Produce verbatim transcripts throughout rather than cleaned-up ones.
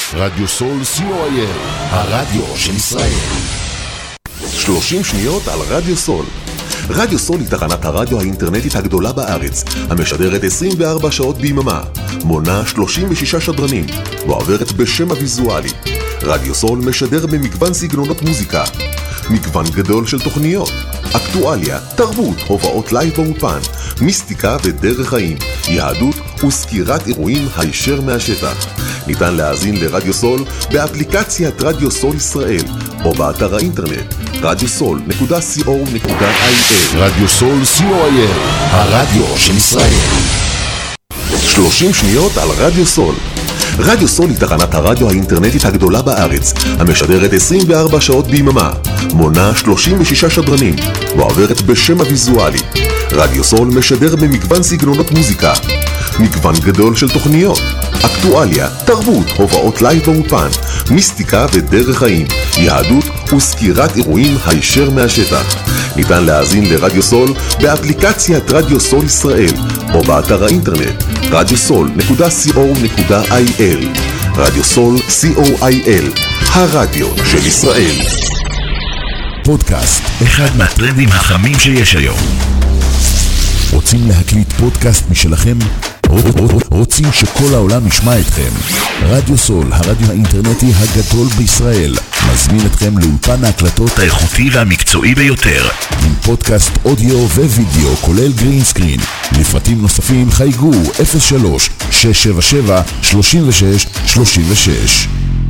רדיו סול סי או איי אל, הרדיו של ישראל. שלושים שניות על רדיו סול. רדיו סול היא תחנת הרדיו האינטרנטית הגדולה בארץ, המשדרת עשרים וארבע שעות ביממה, מונה שלושים ושישה שדרנים, ועוברת בשם הוויזואלי. רדיו סול משדר במגוון סגנונות מוזיקה, מגוון גדול של תוכניות, אקטואליה, תרבות, הופעות לייב באופן, מיסטיקה ודרך חיים, יהדות וסקירת אירועים הישר מהשטח. ניתן להאזין לרדיו סול באפליקציית רדיו סול ישראל, או באתר האינטרנט רדיו סול נקודה סי או נקודה איי אל. רדיו סול סי או איי אל, הרדיו של ישראל. שלושים שניות על רדיו סול. רדיו סול היא תחנת הרדיו האינטרנטית הגדולה בארץ, המשדרת עשרים וארבע שעות ביממה, מונה שלושים ושישה שדרנים, ועוברת בשם הוויזואלי. רדיו סול משדר במגוון סגנונות מוזיקה, מגוון גדול של תוכניות, אקטואליה, תרבות, הופעות לייב באופן, מיסטיקה ודרך חיים, יהדות וסקירת אירועים הישר מהשטח. ניתן להאזין לרדיו סול באפליקציית רדיו סול ישראל, או באתר האינטרנט רדיו סול נקודה סי או נקודה איי אל. רדיו סול סי או איי אל, הרדיו של ישראל. פודקאסט, אחד מהטרנדים החמים שיש היום. רוצים להקליט פודקאסט משלכם? רוצים שכל העולם ישמע אתכם? רדיו סול, הרדיו האינטרנטי הגדול בישראל, מזמין אתכם לאולפן ההקלטות האיכותי והמקצועי ביותר, עם פודקאסט אודיו ווידאו כולל גרין סקרין. לפרטים נוספים חייגו אפס שלוש שש שבע שבע שלושים ושש שלושים ושש.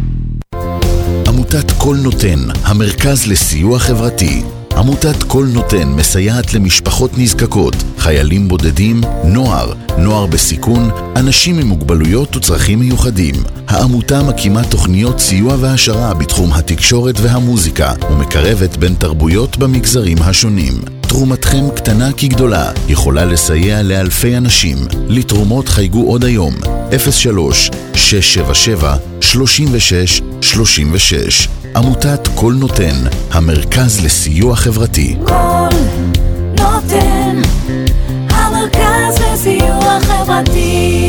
עמותת כל נותן, המרכז לסיוע חברתי. עמותת כל נותן מסייעת למשפחות נזקקות, חיילים בודדים, נוער, נוער בסיכון, אנשים עם מוגבלויות וצרכים מיוחדים. העמותה מקימה תוכניות סיוע והשרה בתחום התקשורת והמוזיקה, ומקרבת בין תרבויות במגזרים השונים. תרומתכם קטנה כגדולה, יכולה לסייע לאלפי אנשים. לתרומות חייגו עוד היום, אפס שלוש שש שבע שבע שלושים ושש שלושים ושש. עמותת כל נותן, המרכז לסיוע חברתי. כל נותן, המרכז לסיוע חברתי.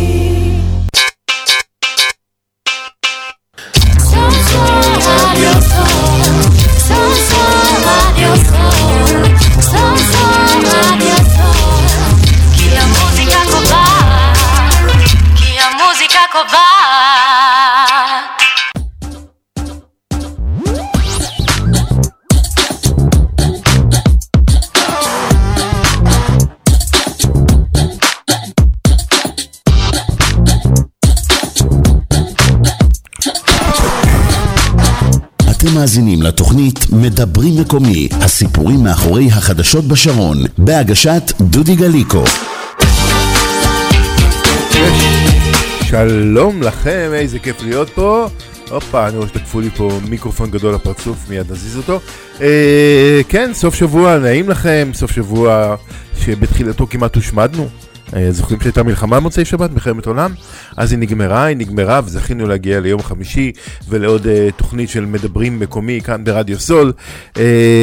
כי המוזיקה קובעת, כי המוזיקה קובעת. אתם מאזינים לתוכנית מדברים מקומי, הסיפורים מאחורי החדשות בשרון, בהגשת דודי גליקו. שלום לכם, איזה כיף להיות פה. הופה, אני רואה שתקפו לי פה מיקרופון גדול לפרצוף, מיד נזיז אותו. אה, כן, סוף שבוע, נעים לכם, סוף שבוע שבתחילתו כמעט הושמדנו. זוכרים שהייתה מלחמה מוצאי שבת, מלחמת עולם, אז היא נגמרה, היא נגמרה, וזכינו להגיע ליום חמישי, ולעוד uh, תוכנית של מדברים מקומי, כאן ברדיו סול. Uh,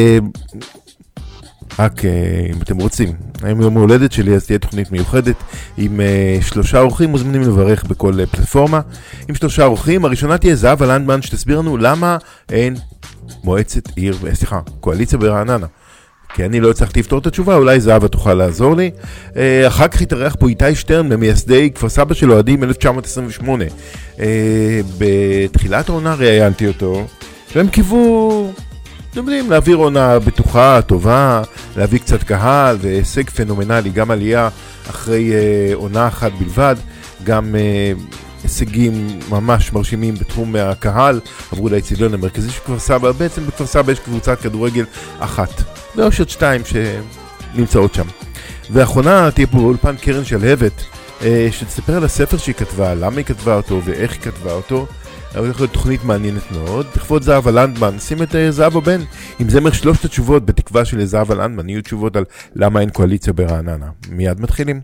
רק uh, אם אתם רוצים, היום יום ההולדת שלי, אז תהיה תוכנית מיוחדת, עם uh, שלושה אורחים, מוזמנים לברך בכל uh, פלטפורמה, עם שלושה אורחים. הראשונה תהיה זהבה לנדמן, שתסביר לנו למה אין מועצת עיר, סליחה, קואליציה ברעננה. כי אני לא הצלחתי לפתור את התשובה, אולי זהבה תוכל לעזור לי. אחר כך התארח פה איתי שטרן, ממייסדי כפר סבא של אוהדים אלף תשע מאות עשרים ושמונה. בתחילת העונה ראיינתי אותו, והם קיוו, אתם יודעים, להעביר עונה בטוחה, טובה, להביא קצת קהל, והישג פנומנלי, גם עלייה אחרי עונה אחת בלבד, גם הישגים ממש מרשימים בתחום הקהל, עברו לאצטדיון המרכזי של כפר סבא. בעצם בכפר סבא יש קבוצת כדורגל אחת, ויש עוד שתיים שנמצאות שם. ואחרונה תהיה פה באולפן קרן שלהבת, שתספר על הספר שהיא כתבה, למה היא כתבה אותו ואיך היא כתבה אותו. הולך להיות תוכנית מעניינת מאוד. לכבוד זהבה לנדמן, שים את זהבה בן עם זמר שלושת התשובות, בתקווה של זהבה לנדמן יהיו תשובות על למה אין קואליציה ברעננה. מיד מתחילים.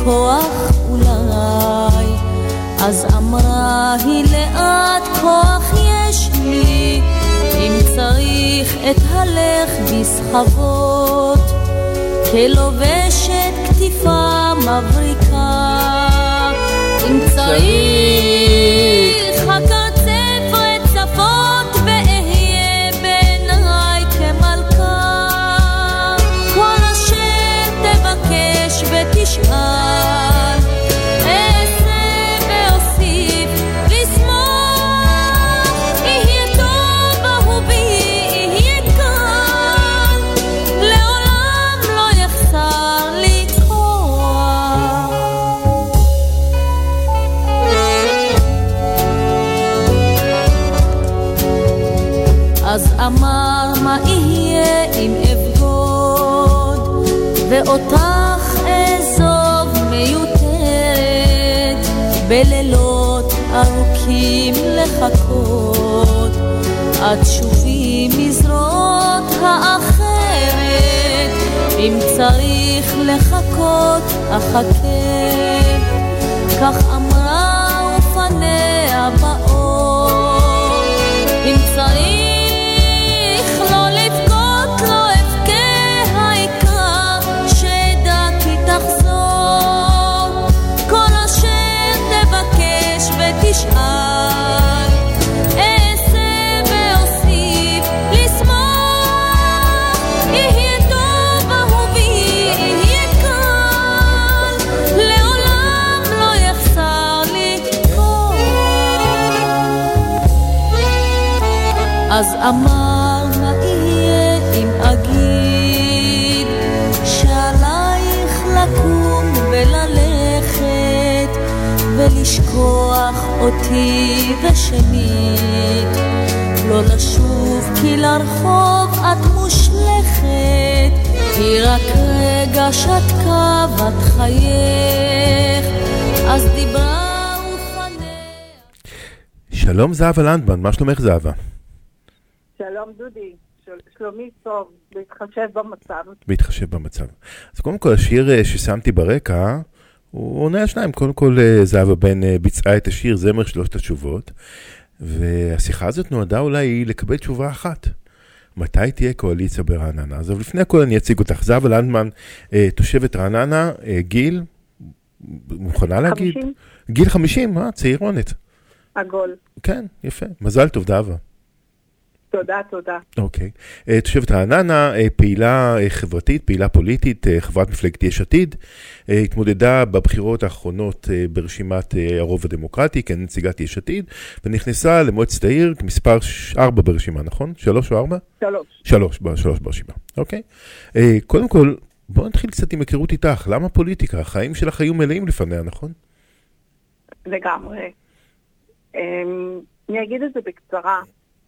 כוח אולי. אז אמרה היא לאט כוח יש לי, אם צריך את הלך בסחבות, כלובשת כתיפה מבריקה, אם צריך הקרצף רצפות ואהיה בעיניי כמלכה, כל אשר תבקש ותשאל אעשה ואוסיף לשמוח, יהיה טוב אהובי יהיה כאן, לעולם לא יחסר לי כוח. אז אמר מה יהיה אם אבגוד ואותך אעזוב מיותרת, בלילות ארוכים לחכות עד שובי מזרועות האחרת, אם צריך לחכות אחכה, כך אמרה ופניה באור, אם צריך לא לבכות לא אבכה, העיקר שדע כי תחזור, כל אשר תבקש ותשאל אעשה ואוסיף לשמוח, יהיה טוב אהובי יהיה כאן, לעולם לא יחסר לי כוח. אז אמר מה יהיה אם אגיד שעלייך לקום וללכת ולשכוח אותי ושנית, לא לשוב כי לרחוב את מושלכת, היא רק רגע שתקה בת חייך, אז דיברה ופניה. שלום זהבה לנדמן, מה שלומך זהבה? שלום דודי, של... שלומי טוב, להתחשב במצב. בהתחשב במצב. אז קודם כל השיר ששמתי ברקע, הוא עונה על שניים. קודם כל זהבה בן ביצעה את השיר זמר שלושת התשובות, והשיחה הזאת נועדה אולי לקבל תשובה אחת. מתי תהיה קואליציה ברעננה? אז לפני הכל אני אציג אותך. זהבה לנדמן, תושבת רעננה, גיל, מוכנה להגיד? חמישים. גיל חמישים, אה? צעירונת. עגול. כן, יפה. מזל טוב דאבה. תודה, תודה. אוקיי. תושבת רעננה, פעילה חברתית, פעילה פוליטית, חברת מפלגת יש עתיד, התמודדה בבחירות האחרונות ברשימת הרוב הדמוקרטי, כנציגת יש עתיד, ונכנסה למועצת העיר כמספר ארבע ברשימה, נכון? שלוש או ארבע? שלוש. שלוש, שלוש ברשימה. אוקיי. קודם כל, בואו נתחיל קצת עם היכרות איתך. למה פוליטיקה? החיים שלך היו מלאים לפניה, נכון? לגמרי. אני אגיד את זה בקצרה.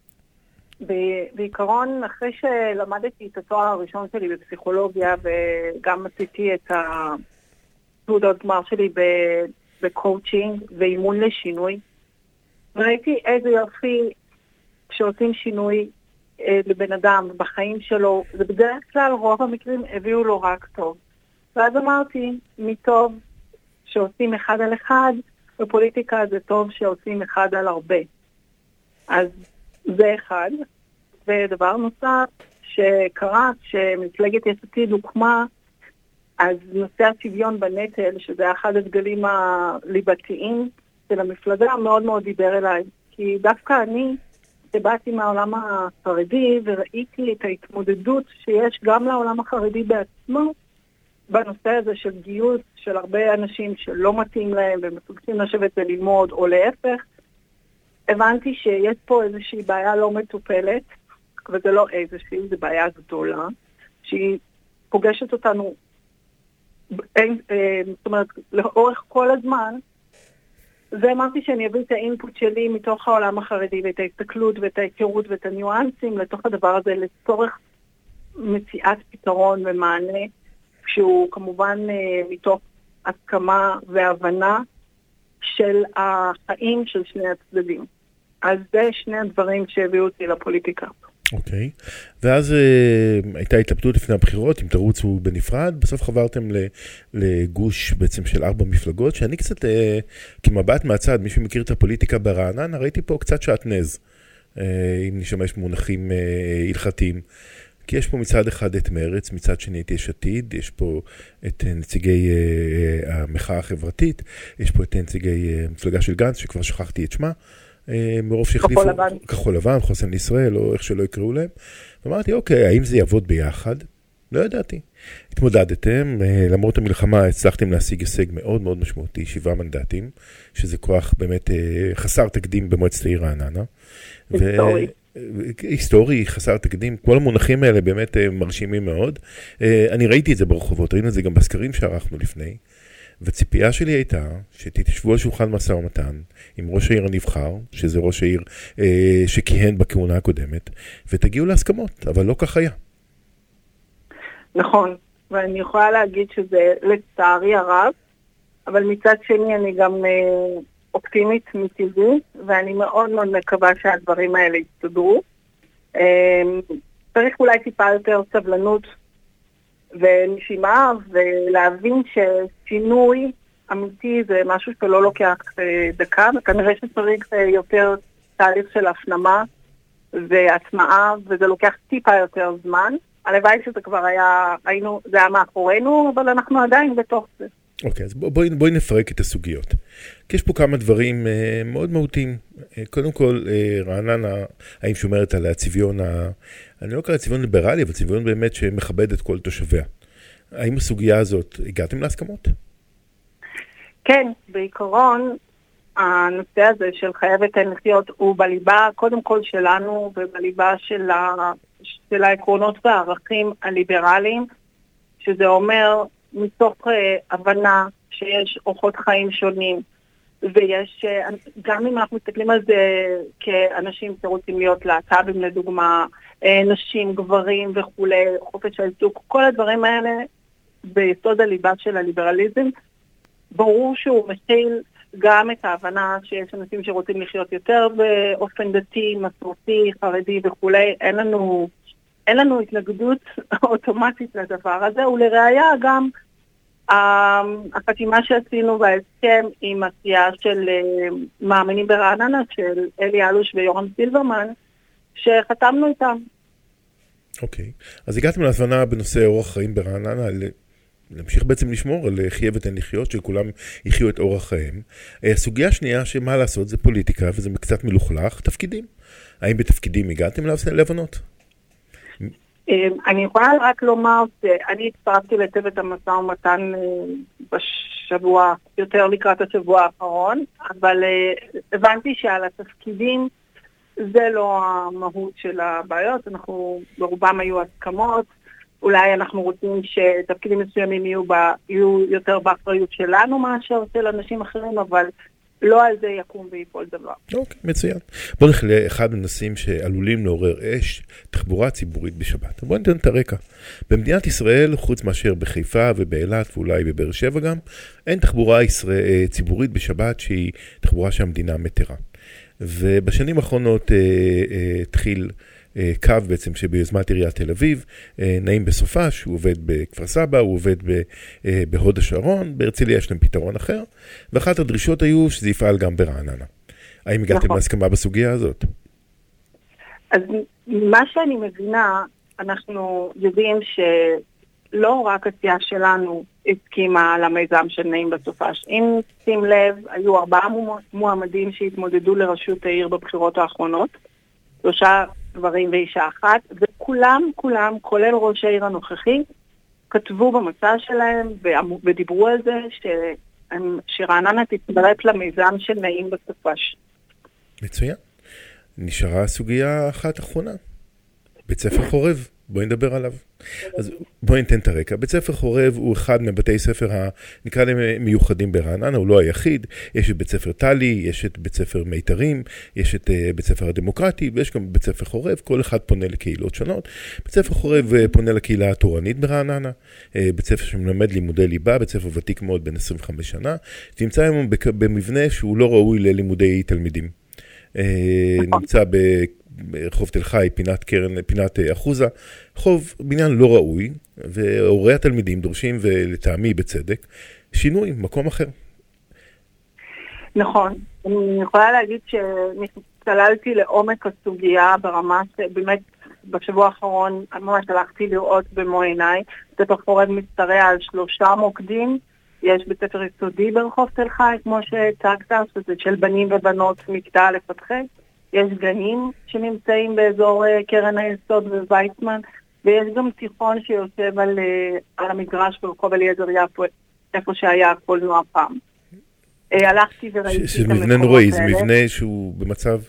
בעיקרון, אחרי שלמדתי את התואר הראשון שלי בפסיכולוגיה, וגם עשיתי את התעודות גמר שלי בקואוצ'ינג ואימון לשינוי, ראיתי איזה יופי כשעושים שינוי לבן אדם בחיים שלו, זה בדרך כלל רוב המקרים הביאו לו רק טוב. ואז אמרתי, מטוב שעושים אחד על אחד, בפוליטיקה זה טוב שעושים אחד על הרבה. אז זה אחד. ודבר נוסף שקרה, שמפלגת יש עתיד הוקמה, אז נושא השוויון בנטל, שזה אחד הדגלים הליבתיים של המפלגה, מאוד מאוד דיבר אליי. כי דווקא אני, שבאתי מהעולם החרדי, וראיתי את ההתמודדות שיש גם לעולם החרדי בעצמו, בנושא הזה של גיוס של הרבה אנשים שלא מתאים להם, ומסוגשים לשבת וללמוד, או להפך, הבנתי שיש פה איזושהי בעיה לא מטופלת, וזה לא איזושהי, זה בעיה גדולה, שהיא פוגשת אותנו, זאת אומרת, לאורך כל הזמן, ואמרתי שאני אביא את האינפוט שלי מתוך העולם החרדי, ואת ההסתכלות ואת ההיכרות ואת הניואנסים לתוך הדבר הזה, לצורך מציאת פתרון ומענה, שהוא כמובן מתוך הסכמה והבנה של החיים של שני הצדדים. אז זה שני הדברים שהביאו אותי לפוליטיקה. אוקיי, ואז אה, הייתה התלבטות לפני הבחירות, אם תרוצו בנפרד, בסוף חברתם לגוש בעצם של ארבע מפלגות, שאני קצת, אה, כמבט מהצד, מי שמכיר את הפוליטיקה ברעננה, ראיתי פה קצת שעטנז, אה, אם נשמש מונחים אה, הלכתיים. כי יש פה מצד אחד את מרץ, מצד שני את יש עתיד, יש פה את נציגי uh, המחאה החברתית, יש פה את נציגי uh, מפלגה של גנץ, שכבר שכחתי את שמה, uh, מרוב שהחליפו... כחול לבן. כחול לבן, חוסן לישראל, או איך שלא יקראו להם. ואמרתי, אוקיי, האם זה יעבוד ביחד? לא ידעתי. התמודדתם, uh, למרות המלחמה הצלחתם להשיג הישג מאוד מאוד משמעותי, שבעה מנדטים, שזה כוח באמת uh, חסר תקדים במועצת העיר רעננה. היסטורי. היסטורי, חסר תקדים, כל המונחים האלה באמת מרשימים מאוד. אני ראיתי את זה ברחובות, ראינו את זה גם בסקרים שערכנו לפני, וציפייה שלי הייתה שתתשבו על שולחן משא ומתן עם ראש העיר הנבחר, שזה ראש העיר שכיהן בכהונה הקודמת, ותגיעו להסכמות, אבל לא כך היה. נכון, ואני יכולה להגיד שזה לצערי הרב, אבל מצד שני אני גם אופטימית מטבעי, ואני מאוד מאוד מקווה שהדברים האלה יסתדרו. צריך אולי טיפה יותר סבלנות ונשימה, ולהבין ששינוי אמיתי זה משהו שלא לוקח דקה, וכנראה שצריך יותר תהליך של הפנמה והטמעה, וזה לוקח טיפה יותר זמן. הלוואי שזה כבר היה, היינו, זה היה מאחורינו, אבל אנחנו עדיין בתוך זה. אוקיי, אז בואי, בואי נפרק את הסוגיות. כי יש פה כמה דברים אה, מאוד מהותיים. אה, קודם כל, אה, רעננה, האם שומרת על הצביון, ה... אני לא קורא צביון ליברלי, אבל צביון באמת שמכבד את כל תושביה. האם הסוגיה הזאת, הגעתם להסכמות? כן, בעיקרון, הנושא הזה של חייבת לחיות הוא בליבה, קודם כל שלנו, ובליבה של, ה... של העקרונות והערכים הליברליים, שזה אומר מתוך uh, הבנה שיש אורחות חיים שונים, ויש, uh, גם אם אנחנו מסתכלים על זה כאנשים שרוצים להיות להט"בים לדוגמה, uh, נשים, גברים וכולי, חופש העיסוק, כל הדברים האלה ביסוד הליבה של הליברליזם, ברור שהוא מכיל גם את ההבנה שיש אנשים שרוצים לחיות יותר באופן דתי, מסורתי, חרדי וכולי, אין לנו... אין לנו התנגדות אוטומטית לדבר הזה, ולראיה גם החתימה שעשינו בהסכם עם הסיעה של מאמינים ברעננה, של אלי אלוש ויורם סילברמן, שחתמנו איתם. אוקיי, אז הגעתם להבנה בנושא אורח חיים ברעננה, להמשיך בעצם לשמור על חיה ותן לחיות, שכולם יחיו את אורח חיים. הסוגיה השנייה שמה לעשות זה פוליטיקה, וזה קצת מלוכלך, תפקידים. האם בתפקידים הגעתם להבנות? אני יכולה רק לומר שאני הצטרפתי לצוות המשא ומתן בשבוע, יותר לקראת השבוע האחרון, אבל הבנתי שעל התפקידים זה לא המהות של הבעיות, אנחנו ברובם היו הסכמות, אולי אנחנו רוצים שתפקידים מסוימים יהיו, בה, יהיו יותר באחריות שלנו מאשר של אנשים אחרים, אבל לא על זה יקום ויפול דבר. אוקיי, מצוין. בואו נלך לאחד הנושאים שעלולים לעורר אש, תחבורה ציבורית בשבת. בואו ניתן את הרקע. במדינת ישראל, חוץ מאשר בחיפה ובאילת ואולי בבאר שבע גם, אין תחבורה ישראל, ציבורית בשבת שהיא תחבורה שהמדינה מתירה. ובשנים האחרונות התחיל קו בעצם שביוזמת עיריית תל אביב, נעים בסופש, הוא עובד בכפר סבא, הוא עובד בהוד השרון, בהרצליה יש להם פתרון אחר, ואחת הדרישות היו שזה יפעל גם ברעננה. האם הגעתם נכון. להסכמה בסוגיה הזאת? אז מה שאני מבינה, אנחנו יודעים שלא רק הסיעה שלנו הסכימה למיזם של נעים בסופש. אם שים לב, היו ארבעה מועמדים שהתמודדו לראשות העיר בבחירות האחרונות, שלושה גברים ואישה אחת, וכולם, כולם, כולל ראש העיר הנוכחי, כתבו במצע שלהם ודיברו על זה שרעננה תצטרף למיזם של נעים בסופש. מצוין. נשארה סוגיה אחת אחרונה. בית ספר חורב. בואי נדבר עליו. אז בואי ניתן את הרקע. בית ספר חורב הוא אחד מבתי ספר הנקרא להם מיוחדים ברעננה, הוא לא היחיד. יש את בית ספר טלי, יש את בית ספר מיתרים, יש את בית ספר הדמוקרטי, ויש גם בית ספר חורב, כל אחד פונה לקהילות שונות. בית ספר חורב פונה לקהילה התורנית ברעננה, בית ספר שמלמד לימודי ליבה, בית ספר ותיק מאוד בין עשרים וחמש שנה, שנמצא היום במבנה שהוא לא ראוי ללימודי תלמידים. נמצא ברחוב תל חי, פינת קרן, פינת אחוזה, חוב בניין לא ראוי, והורי התלמידים דורשים, ולטעמי בצדק, שינוי, מקום אחר. נכון. אני יכולה להגיד שצללתי לעומק הסוגיה ברמה שבאמת בשבוע האחרון ממש הלכתי לראות במו עיניי. ספר חורב משתרע על שלושה מוקדים. יש בית ספר יסודי ברחוב תל חי, כמו שהצגת, שזה של בנים ובנות מכיתה א' עד ח'. יש גנים שנמצאים באזור קרן היסוד וויצמן, ויש גם תיכון שיושב על, על המגרש ברחוב אליעזר יפו, איפה שהיה הקולנוע פעם. הלכתי וראיתי את המקומות האלה. מבנה נוראי, זה מבנה שהוא במצב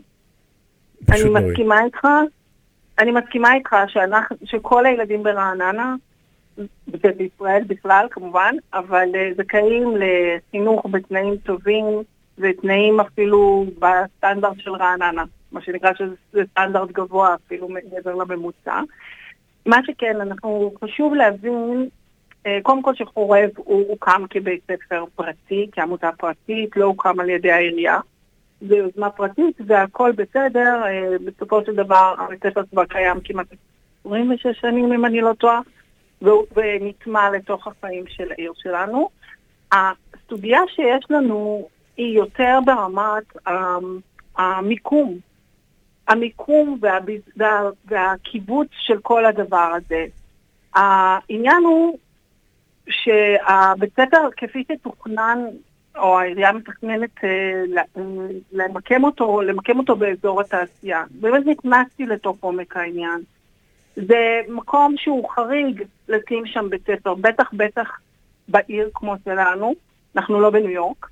אני מסכימה איתך, אני מסכימה איתך שכל הילדים ברעננה, בישראל בכלל כמובן, אבל זכאים לחינוך בתנאים טובים, ותנאים אפילו בסטנדרט של רעננה, מה שנקרא שזה סטנדרט גבוה אפילו מעבר לממוצע. מה שכן, אנחנו חשוב להבין, קודם כל שחורב הוא הוקם כבית ספר פרטי, כעמותה פרטית, לא הוקם על ידי העירייה. זה יוזמה פרטית והכל בסדר, בסופו של דבר הבית ספר כבר קיים כמעט עשרים ושש שנים אם אני לא טועה, ונטמע לתוך החיים של העיר שלנו. הסוגיה שיש לנו היא יותר ברמת המיקום, המיקום והקיבוץ של כל הדבר הזה. העניין הוא שהבית ספר כפי שתוכנן, או העירייה מתכננת למקם אותו, למקם אותו באזור התעשייה. באמת נכנסתי לתוך עומק העניין. זה מקום שהוא חריג לשים שם בית ספר, בטח בטח בעיר כמו שלנו, אנחנו לא בניו יורק,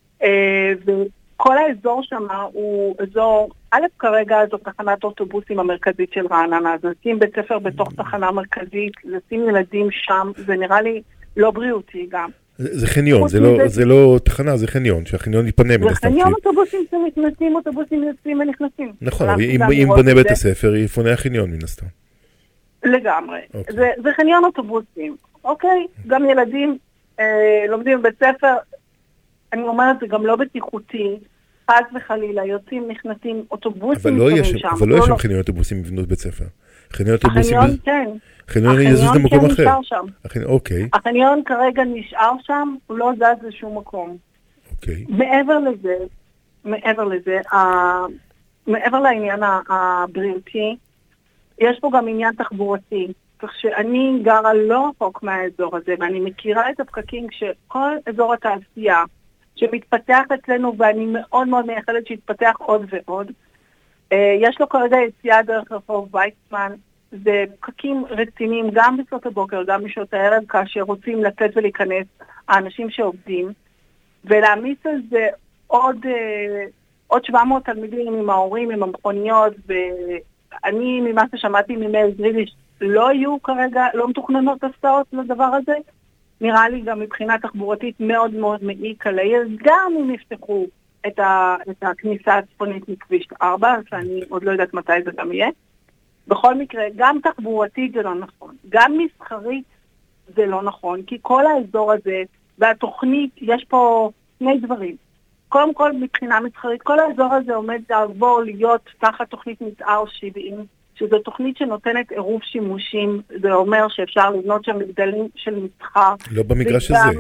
וכל האזור שם הוא אזור, א' כרגע זו תחנת אוטובוסים המרכזית של רעננה, אז לשים בית ספר בתוך תחנה מרכזית, לשים ילדים שם, זה נראה לי לא בריאותי גם. זה חניון, זה לא, זה לא תחנה, זה חניון, שהחניון יפנה מן הסתם. זה חניון אוטובוסים שנכנסים, אוטובוסים יוצאים ונכנסים. נכון, אם בונה בית הספר, יפונה החניון מן הסתם. לגמרי. זה חניון אוטובוסים, אוקיי? גם ילדים לומדים בבית ספר, אני אומרת, זה גם לא בטיחותי, חס וחלילה, יוצאים, נכנסים, אוטובוסים יוצאים שם. אבל לא יש שם חניון אוטובוסים בבנות בית ספר. חניון אוטובוסים... החניון כן. החניון יזוז למקום אחר. נשאר שם. אוקיי. החניון כרגע נשאר שם, הוא לא זז לשום מקום. אוקיי. מעבר לזה, מעבר לזה, מעבר לעניין הבריאותי, יש פה גם עניין תחבורתי. כך שאני גרה לא רחוק מהאזור הזה, ואני מכירה את הפקקים שכל אזור התעשייה שמתפתח אצלנו, ואני מאוד מאוד מייחלת שיתפתח עוד ועוד. יש לו כרגע יציאה דרך רחוב ויצמן, זה פקקים רציניים גם בשעות הבוקר, גם בשעות הערב, כאשר רוצים לצאת ולהיכנס האנשים שעובדים, ולהעמיס על זה עוד, עוד שבע מאות תלמידים עם ההורים, עם המכוניות, ואני ממה ששמעתי ממאיר גריליש, לא יהיו כרגע, לא מתוכננות הסעות לדבר הזה. נראה לי גם מבחינה תחבורתית מאוד מאוד מעיק על העיר, גם אם יפתחו את, ה, את הכניסה הצפונית מכביש ארבע, שאני עוד לא יודעת מתי זה גם יהיה. בכל מקרה, גם תחבורתית זה לא נכון, גם מסחרית זה לא נכון, כי כל האזור הזה והתוכנית, יש פה שני דברים. קודם כל, מבחינה מסחרית, כל האזור הזה עומד לעבור להיות תחת תוכנית מתאר שבעים, שזו תוכנית שנותנת עירוב שימושים, זה אומר שאפשר לבנות שם מגדלים של מסחר. לא במגרש הזה.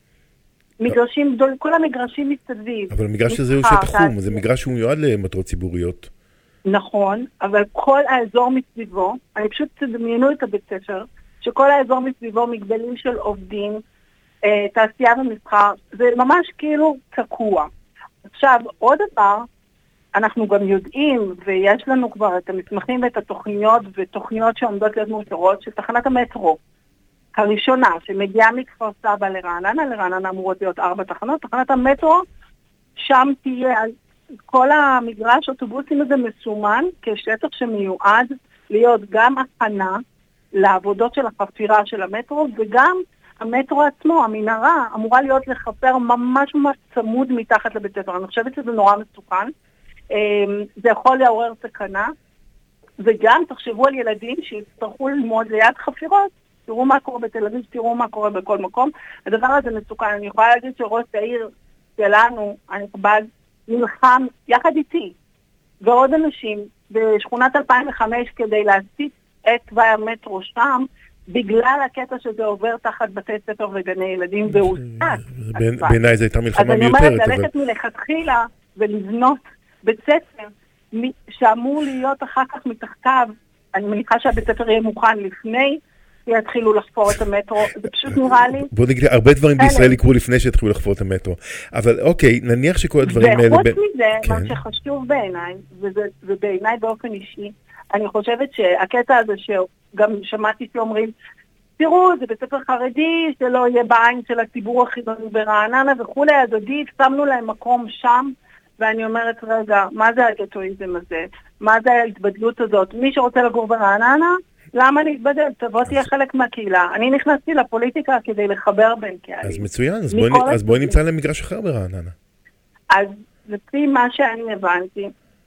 מגרשים גדולים, כל המגרשים מסביב. אבל המגרש הזה הוא שטח חום, זה מגרש שהוא מיועד למטרות ציבוריות. נכון, אבל כל האזור מסביבו, אני פשוט תדמיינו את הבית ספר, שכל האזור מסביבו מגדלים של עובדים, תעשייה ומסחר, זה ממש כאילו תקוע. עכשיו, עוד דבר, אנחנו גם יודעים, ויש לנו כבר את המסמכים ואת התוכניות, ותוכניות שעומדות להיות מאושרות, של תחנת המטרו הראשונה, שמגיעה מכפר סבא לרעננה, לרעננה אמורות להיות ארבע תחנות, תחנת המטרו, שם תהיה, כל המגרש אוטובוסים הזה מסומן, כשטח שמיועד להיות גם הכנה לעבודות של החפירה של המטרו, וגם המטרו עצמו, המנהרה, אמורה להיות לחפר ממש ממש צמוד מתחת לבית ספר. אני חושבת שזה נורא מסוכן. זה יכול לעורר סכנה, וגם תחשבו על ילדים שיצטרכו ללמוד ליד חפירות, תראו מה קורה בתל אביב, תראו מה קורה בכל מקום. הדבר הזה מסוכן. אני יכולה להגיד שראש העיר שלנו, הנכבד, נלחם יחד איתי ועוד אנשים בשכונת אלפיים וחמש כדי להסיט את תוואי המטרו שם, בגלל הקטע שזה עובר תחת בתי ספר וגני ילדים והוסק. בעיניי זו הייתה מלחמה מיותרת. אז אני אומרת, ללכת מלכתחילה ולבנות בית ספר שאמור להיות אחר כך מתחתיו, אני מניחה שהבית ספר יהיה מוכן לפני שיתחילו לחפור את המטרו, זה פשוט נראה לי... בוא נגיד, הרבה דברים בישראל יקרו לפני שיתחילו לחפור את המטרו. אבל אוקיי, נניח שכל הדברים האלה... וחוץ מזה, מה שחשוב בעיניי, ובעיניי באופן אישי, אני חושבת שהקטע הזה שגם שמעתי שאומרים, תראו, זה בית ספר חרדי, שלא יהיה בעין של הציבור החילוני ברעננה וכולי, אז עדיף, שמנו להם מקום שם, ואני אומרת, רגע, מה זה הגטואיזם הזה? מה זה ההתבדלות הזאת? מי שרוצה לגור ברעננה, למה להתבדל? תבוא תהיה חלק מהקהילה. אני נכנסתי לפוליטיקה כדי לחבר בין קהלים. אז מצוין, אז בואי, אז בואי נמצא למגרש אחר ברעננה. אז לפי מה שאני הבנתי,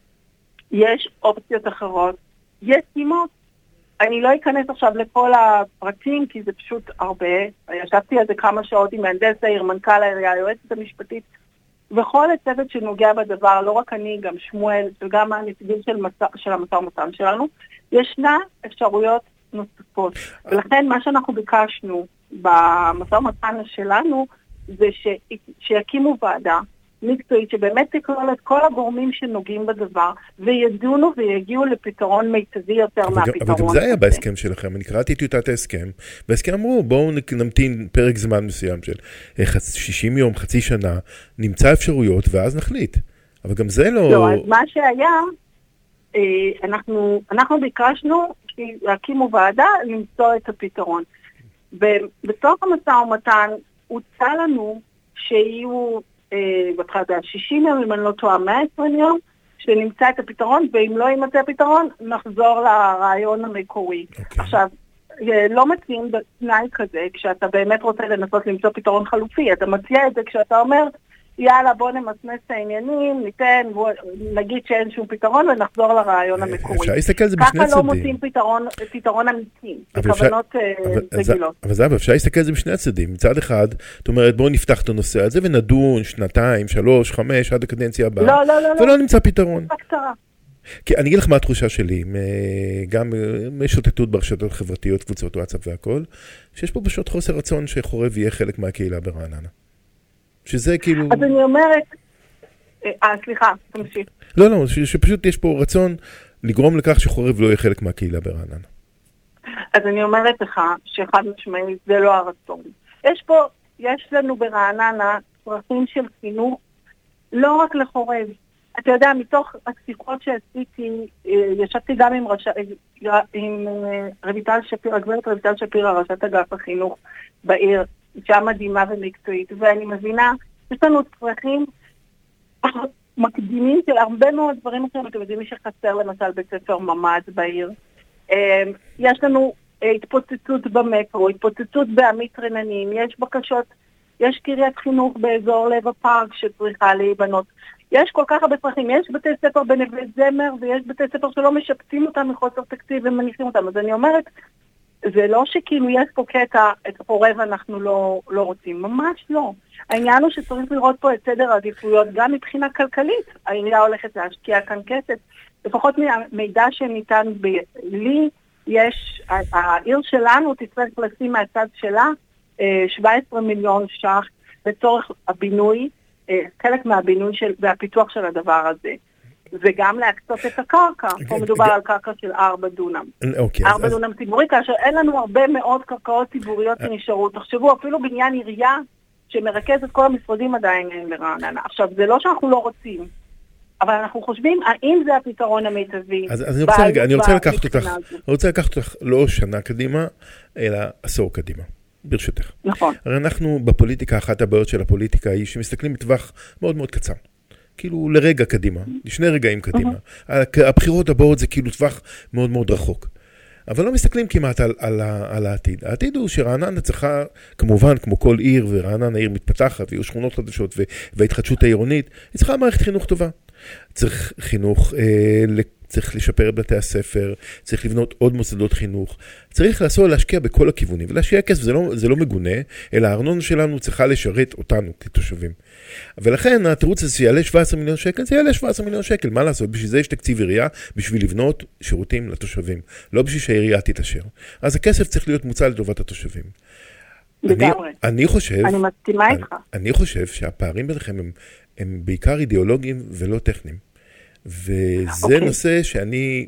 יש אופציות אחרות, יש סימות. אני לא אכנס עכשיו לכל הפרטים, כי זה פשוט הרבה. ישבתי על זה כמה שעות עם מהנדס העיר, מנכ"ל העירייה, היועצת המשפטית, וכל הצוות שנוגע בדבר, לא רק אני, גם שמואל, וגם הנציגים של, מסע, של המשא ומתן שלנו, ישנה אפשרויות נוספות. ולכן מה שאנחנו ביקשנו במשא ומתן שלנו, זה ש... שיקימו ועדה מקצועית, שבאמת תכלול את כל הגורמים שנוגעים בדבר, וידונו ויגיעו לפתרון מיטבי יותר מהפתרון. אבל גם זה היה בהסכם שלכם, אני קראתי טיוטת ההסכם, בהסכם אמרו, בואו נמתין פרק זמן מסוים של שישים יום, חצי שנה, נמצא אפשרויות ואז נחליט. אבל גם זה לא... לא, אז מה שהיה, אנחנו, אנחנו ביקשנו שיקימו ועדה למצוא את הפתרון. ובתוך המשא ומתן הוצע לנו שיהיו בתחילת שישים יום, אם אני לא טועה, מאה ועשרים יום, שנמצא את הפתרון, ואם לא יימצא הפתרון, נחזור לרעיון המקורי. Okay. עכשיו, לא מציעים בתנאי כזה, כשאתה באמת רוצה לנסות למצוא פתרון חלופי, אתה מציע את זה כשאתה אומר, יאללה, בוא נמסמס את העניינים, ניתן, בוא, נגיד שאין שום פתרון, ונחזור לרעיון המקורי. אפשר להסתכל על זה בשני צדדים. ככה לא מוצאים פתרון, פתרון אמיתי, בכוונות רגילות. אבל זה, אפשר להסתכל על זה בשני הצדדים. מצד אחד, זאת אומרת, בואו נפתח את הנושא הזה, ונדון שנתיים, שלוש, חמש, עד הקדנציה הבאה. לא, לא, לא. ולא נמצא פתרון. בקצרה. כי אני אגיד לך מה התחושה שלי, גם משוטטות ברשתות חברתיות, קבוצות וואטסאפ והכל, שיש פה פשוט חוסר רצון שחורב יהיה חלק מהקהילה ברעננה. שזה כאילו... אז אני אומרת... אה, סליחה, תמשיך. לא, לא, שפשוט יש פה רצון לגרום לכך שחורב לא יהיה חלק מהקהילה ברעננה. אז אני אומרת לך שאחד משמעית זה לא הרצון. יש פה, יש לנו ברעננה צרכים של חינוך, לא רק לחורב. אתה יודע, מתוך השיחות שעשיתי, ישבתי גם עם, רש... עם רביטל שפיר, הגברת רביטל שפיר, ראשת אגף החינוך בעיר, אישה מדהימה ומקצועית, ואני מבינה, יש לנו צרכים מקדימים של הרבה מאוד דברים אחרים, אתם יודעים מי שחסר למשל בית ספר ממ"ד בעיר. יש לנו התפוצצות במטרו, התפוצצות בעמית רננים, יש בקשות, יש קריית חינוך באזור לב הפארק שצריכה להיבנות. יש כל כך הרבה צרכים, יש בתי ספר בנווה זמר, ויש בתי ספר שלא משפצים אותם מחוסר תקציב ומניחים אותם. אז אני אומרת, זה לא שכאילו יש פה קטע, את חורב אנחנו לא, לא רוצים, ממש לא. העניין הוא שצריך לראות פה את סדר העדיפויות, גם מבחינה כלכלית. העירייה הולכת להשקיע כאן כסף, לפחות מהמידע שניתן לי, יש, העיר שלנו תצטרך לשים מהצד שלה שבע עשרה מיליון ש"ח בצורך הבינוי, חלק מהבינוי של, והפיתוח של הדבר הזה. וגם להקצות את הקרקע, פה מדובר על קרקע של ארבע דונם. ארבע דונם ציבורי, כאשר אין לנו הרבה מאוד קרקעות ציבוריות שנשארו. תחשבו, אפילו בניין עירייה שמרכז את כל המשרדים עדיין אין לרעננה. עכשיו, זה לא שאנחנו לא רוצים, אבל אנחנו חושבים, האם זה הפתרון המיטבי? אז אני רוצה רגע, אני רוצה לקחת אותך, אני רוצה לקחת אותך לא שנה קדימה, אלא עשור קדימה. ברשותך. נכון. הרי אנחנו בפוליטיקה, אחת הבעיות של הפוליטיקה היא שמסתכלים בטווח מאוד מאוד קצר. כאילו לרגע קדימה, לשני רגעים קדימה. הבחירות הבאות זה כאילו טווח מאוד מאוד רחוק. אבל לא מסתכלים כמעט על, על, על העתיד. העתיד הוא שרעננה צריכה, כמובן, כמו כל עיר, ורעננה עיר מתפתחת, ויהיו שכונות חדשות, וההתחדשות העירונית, היא צריכה מערכת חינוך טובה. צריך חינוך, אה, צריך לשפר את בתי הספר, צריך לבנות עוד מוסדות חינוך, צריך לעשות להשקיע בכל הכיוונים, ולהשקיע כסף זה לא, זה לא מגונה, אלא הארנונה שלנו צריכה לשרת אותנו כתושבים. ולכן התירוץ הזה שיעלה שבעה עשר מיליון שקל, זה יעלה שבעה עשר מיליון שקל, מה לעשות? בשביל זה יש תקציב עירייה, בשביל לבנות שירותים לתושבים, לא בשביל שהעירייה תתעשר. אז הכסף צריך להיות מוצא לטובת התושבים. אני, אני חושב, אני מסכימה אני, איתך. אני חושב שהפערים ביניכם הם, הם בעיקר אידיאולוגיים ולא טכניים. וזה okay. נושא שאני,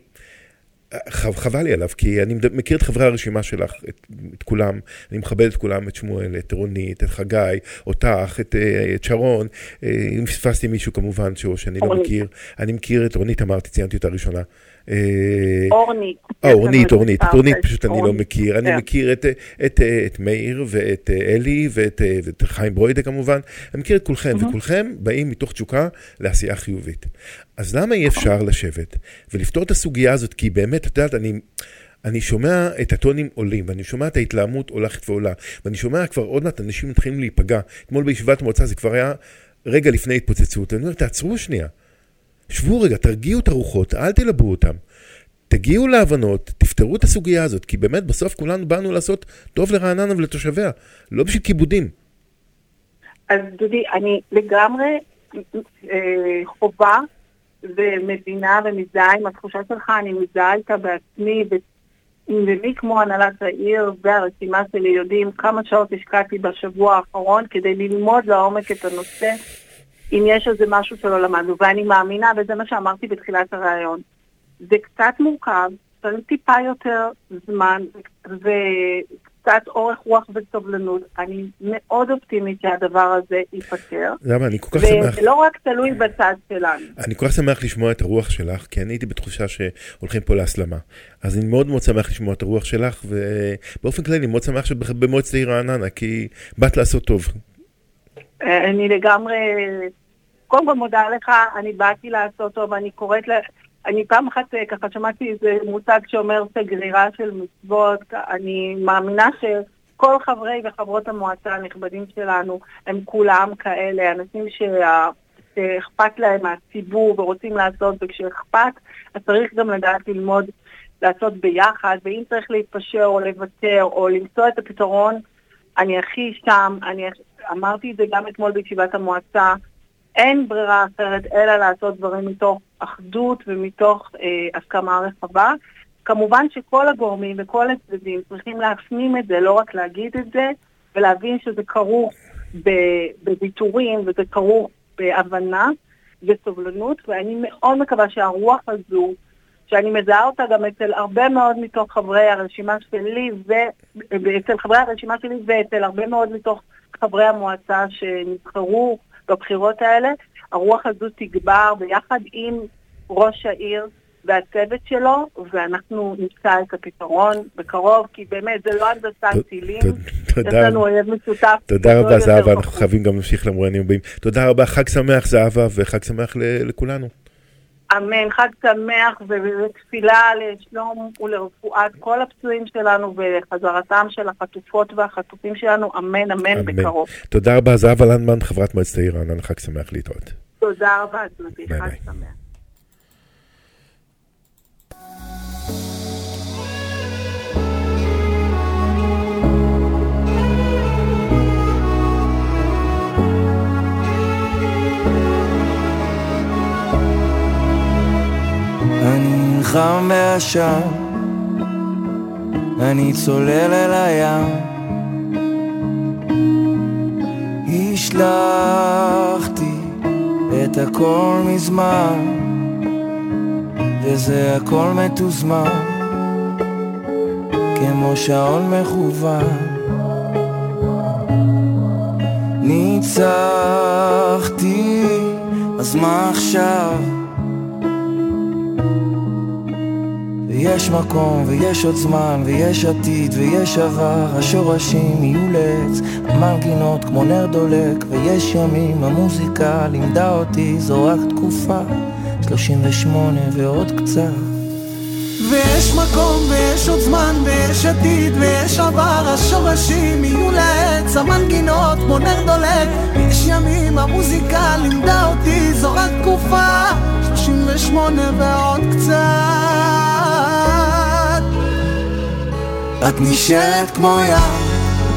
חבל לי עליו, כי אני מכיר את חברי הרשימה שלך, את, את כולם, אני מכבד את כולם, את שמואל, את רונית, את חגי, אותך, את, את שרון, אם פספסתי מישהו כמובן שהוא, שאני לא מכיר, אני מכיר את רונית, אמרתי, ציינתי אותה ראשונה. אורנית. אה, אורנית, אורנית, את אורנית פשוט אני לא מכיר, אני מכיר את מאיר ואת אלי ואת חיים ברוידה כמובן, אני מכיר את כולכם, וכולכם באים מתוך תשוקה לעשייה חיובית. אז למה אי אפשר לשבת ולפתור את הסוגיה הזאת? כי באמת, את יודעת, אני... אני שומע את הטונים עולים, ואני שומע את ההתלהמות הולכת ועולה, ואני שומע כבר עוד מעט אנשים מתחילים להיפגע. אתמול בישיבת מועצה זה כבר היה רגע לפני התפוצצות. אני אומר, תעצרו שנייה. שבו רגע, תרגיעו את הרוחות, אל תלבו אותם. תגיעו להבנות, תפתרו את הסוגיה הזאת, כי באמת בסוף כולנו באנו לעשות טוב לרעננה ולתושביה, לא בשביל כיבודים. אז דודי, אני לגמרי אה, חובה ומבינה ומזדהה עם התחושה שלך, אני מזדהה איתה בעצמי, ומי כמו הנהלת העיר והרשימה שלי יודעים כמה שעות השקעתי בשבוע האחרון כדי ללמוד לעומק את הנושא, אם יש איזה משהו שלא למדנו, ואני מאמינה, וזה מה שאמרתי בתחילת הרעיון, זה קצת מורכב, צריך טיפה יותר זמן, וקצת אורך רוח וסובלנות. אני מאוד אופטימית שהדבר הזה ייפטר. למה? אני כל כך שמח. ולא רק תלוי בצד שלנו. אני כל כך שמח לשמוע את הרוח שלך, כי אני הייתי בתחושה שהולכים פה להסלמה. אז אני מאוד מאוד שמח לשמוע את הרוח שלך, ובאופן כללי אני מאוד שמח שבמועצת העיר רעננה, כי באת לעשות טוב. אני לגמרי, קודם כל מודה לך, אני באתי לעשות טוב, אני קוראת ל... אני פעם אחת ככה שמעתי איזה מושג שאומר שגרירה של מצוות, אני מאמינה שכל חברי וחברות המועצה הנכבדים שלנו הם כולם כאלה, אנשים שאכפת להם מהציבור ורוצים לעשות, וכשאכפת אז צריך גם לדעת ללמוד לעשות ביחד, ואם צריך להתפשר או לוותר או למצוא את הפתרון, אני הכי שם, אני אמרתי את זה גם אתמול בישיבת המועצה, אין ברירה אחרת אלא לעשות דברים מתוך אחדות ומתוך אה, הסכמה רחבה. כמובן שכל הגורמים וכל הצדדים צריכים להפנים את זה, לא רק להגיד את זה, ולהבין שזה כרוך בוויתורים וזה כרוך בהבנה וסובלנות, ואני מאוד מקווה שהרוח הזו, שאני מזהה אותה גם אצל הרבה מאוד מתוך חברי הרשימה שלי, ואצל חברי הרשימה שלי ואצל הרבה מאוד מתוך חברי המועצה שנבחרו בבחירות האלה, הרוח הזו תגבר ביחד עם ראש העיר והצוות שלו, ואנחנו נמצא את הפתרון בקרוב, כי באמת זה לא הנדסת טילים, יש לנו אויב משותף. תודה רבה זהבה, אנחנו חייבים גם להמשיך למורנים הבאים. תודה רבה, חג שמח זהבה, וחג שמח לכולנו. אמן, חג שמח ותפילה לשלום ולרפואת כל הפצועים שלנו וחזרתם של החטופות והחטופים שלנו, אמן, אמן, בקרוב. תודה רבה, זהבה לנדמן, חברת מועצת העיר רעננה, חג שמח להתראות. תודה רבה, תודה, חג שמח. אני חם מהשם, אני צולל אל הים, השלחתי את הכל מזמן, וזה הכל מתוזמן, כמו שעון מכוון. ניצחתי, אז מה עכשיו? ויש מקום, ויש עוד זמן, ויש עתיד, ויש עבר, השורשים יהיו לעץ, המנגינות כמו נר דולק, ויש ימים, המוזיקה לימדה אותי, זו רק תקופה, שלושים ושמונה ועוד קצת. ויש מקום, ויש עוד זמן, ויש עתיד, ויש עבר, השורשים יהיו לעץ, המנגינות כמו נר דולק, ויש ימים, המוזיקה לימדה אותי, זו רק תקופה, שלושים ושמונה ושמונה ועוד קצת. את נשארת כמו ים,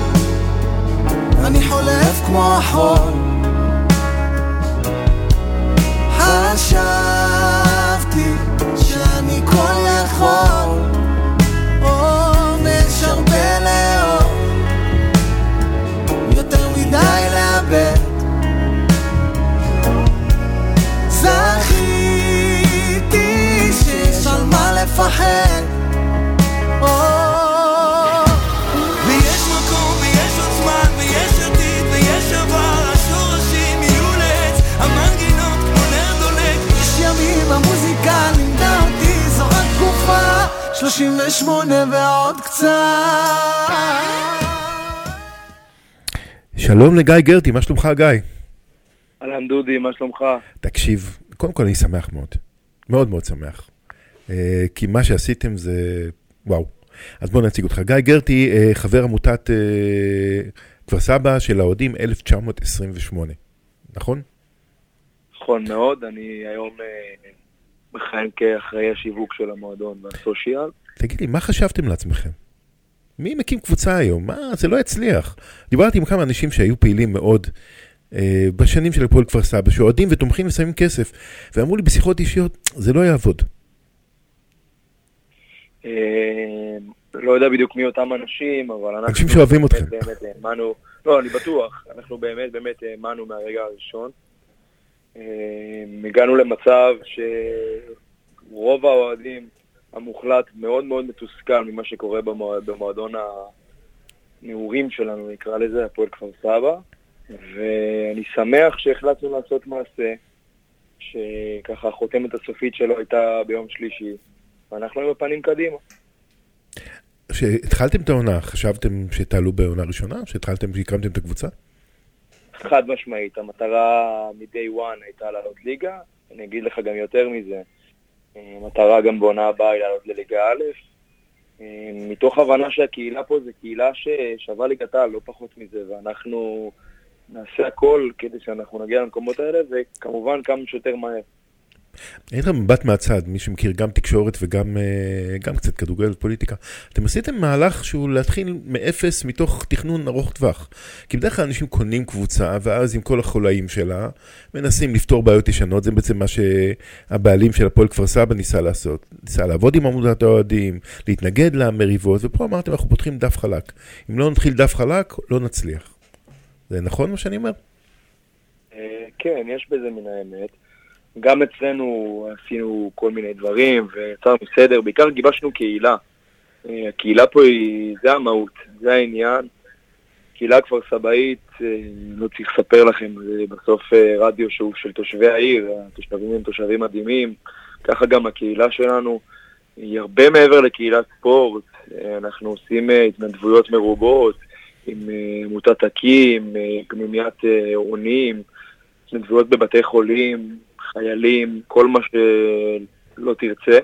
אני חולף כמו החול. חשבתי שאני כל יכול, יש הרבה לאור, יותר מדי לאבד. זכיתי שיש על מה לפחד, ויש מקום ויש עוצמן ויש עתיד ויש עבר. השורשים יהיו לעץ, המנגינות כמו נר דולק. יש ימים המוזיקה לימדה אותי, זו רק תקופה, שלושים ושמונה ועוד קצת. שלום לגיא גרטי, מה שלומך גיא? אהלן דודי, מה שלומך? תקשיב, קודם כל אני שמח מאוד, מאוד מאוד שמח, כי מה שעשיתם זה וואו. אז בואו נציג אותך. גיא גרטי, חבר עמותת כפר סבא של האוהדים אלף תשע מאות עשרים ושמונה, נכון? נכון מאוד, אני היום מכהן כאחראי השיווק של המועדון והסושיאל. תגיד לי, מה חשבתם לעצמכם? מי מקים קבוצה היום? מה, זה לא יצליח. דיברתי עם כמה אנשים שהיו פעילים מאוד אה, בשנים של הפועל כפר סבא, שאוהדים ותומכים ושמים כסף, ואמרו לי בשיחות אישיות, זה לא יעבוד. אה, לא יודע בדיוק מי אותם אנשים, אבל אנחנו... אנשים שאוהבים אתכם. באמת האמנו, לא, אני בטוח, אנחנו באמת באמת האמנו מהרגע הראשון. אה, הגענו למצב שרוב האוהדים המוחלט מאוד מאוד מתוסכל ממה שקורה במועדון הנעורים שלנו, נקרא לזה, הפועל כפר סבא, ואני שמח שהחלטנו לעשות מעשה, שככה החותמת הסופית שלו הייתה ביום שלישי, ואנחנו עם הפנים קדימה. כשהתחלתם את העונה, חשבתם שתעלו בעונה ראשונה? שהתחלתם, שהקרמתם את הקבוצה? חד משמעית, המטרה מ-day one הייתה לעלות ליגה, אני אגיד לך גם יותר מזה, מטרה גם בעונה הבאה היא לעלות לליגה א', מתוך הבנה שהקהילה פה זה קהילה ששווה ליגת העל, לא פחות מזה, ואנחנו נעשה הכל כדי שאנחנו נגיע למקומות האלה, וכמובן כמה שיותר מהר. אין לך מבט מהצד, מי שמכיר גם תקשורת וגם גם קצת כדורגל ופוליטיקה. אתם עשיתם מהלך שהוא להתחיל מאפס מתוך תכנון ארוך טווח. כי בדרך כלל אנשים קונים קבוצה, ואז עם כל החולאים שלה, מנסים לפתור בעיות ישנות. זה בעצם מה שהבעלים של הפועל כפר סבא ניסה לעשות. ניסה לעבוד עם עמותת האוהדים, להתנגד למריבות, ופה אמרתם, אנחנו פותחים דף חלק. אם לא נתחיל דף חלק, לא נצליח. זה נכון מה שאני אומר? כן, יש בזה מן האמת. גם אצלנו עשינו כל מיני דברים ויצרנו סדר, בעיקר גיבשנו קהילה. הקהילה פה היא, זה המהות, זה העניין. קהילה כפר סבאית, לא צריך לספר לכם, זה בסוף רדיו שהוא של תושבי העיר, התושבים הם תושבים מדהימים, ככה גם הקהילה שלנו היא הרבה מעבר לקהילת ספורט, אנחנו עושים התנדבויות מרובות, עם עמותת הקים, גמימיית עונים, התנדבויות בבתי חולים, חיילים, כל מה שלא תרצה.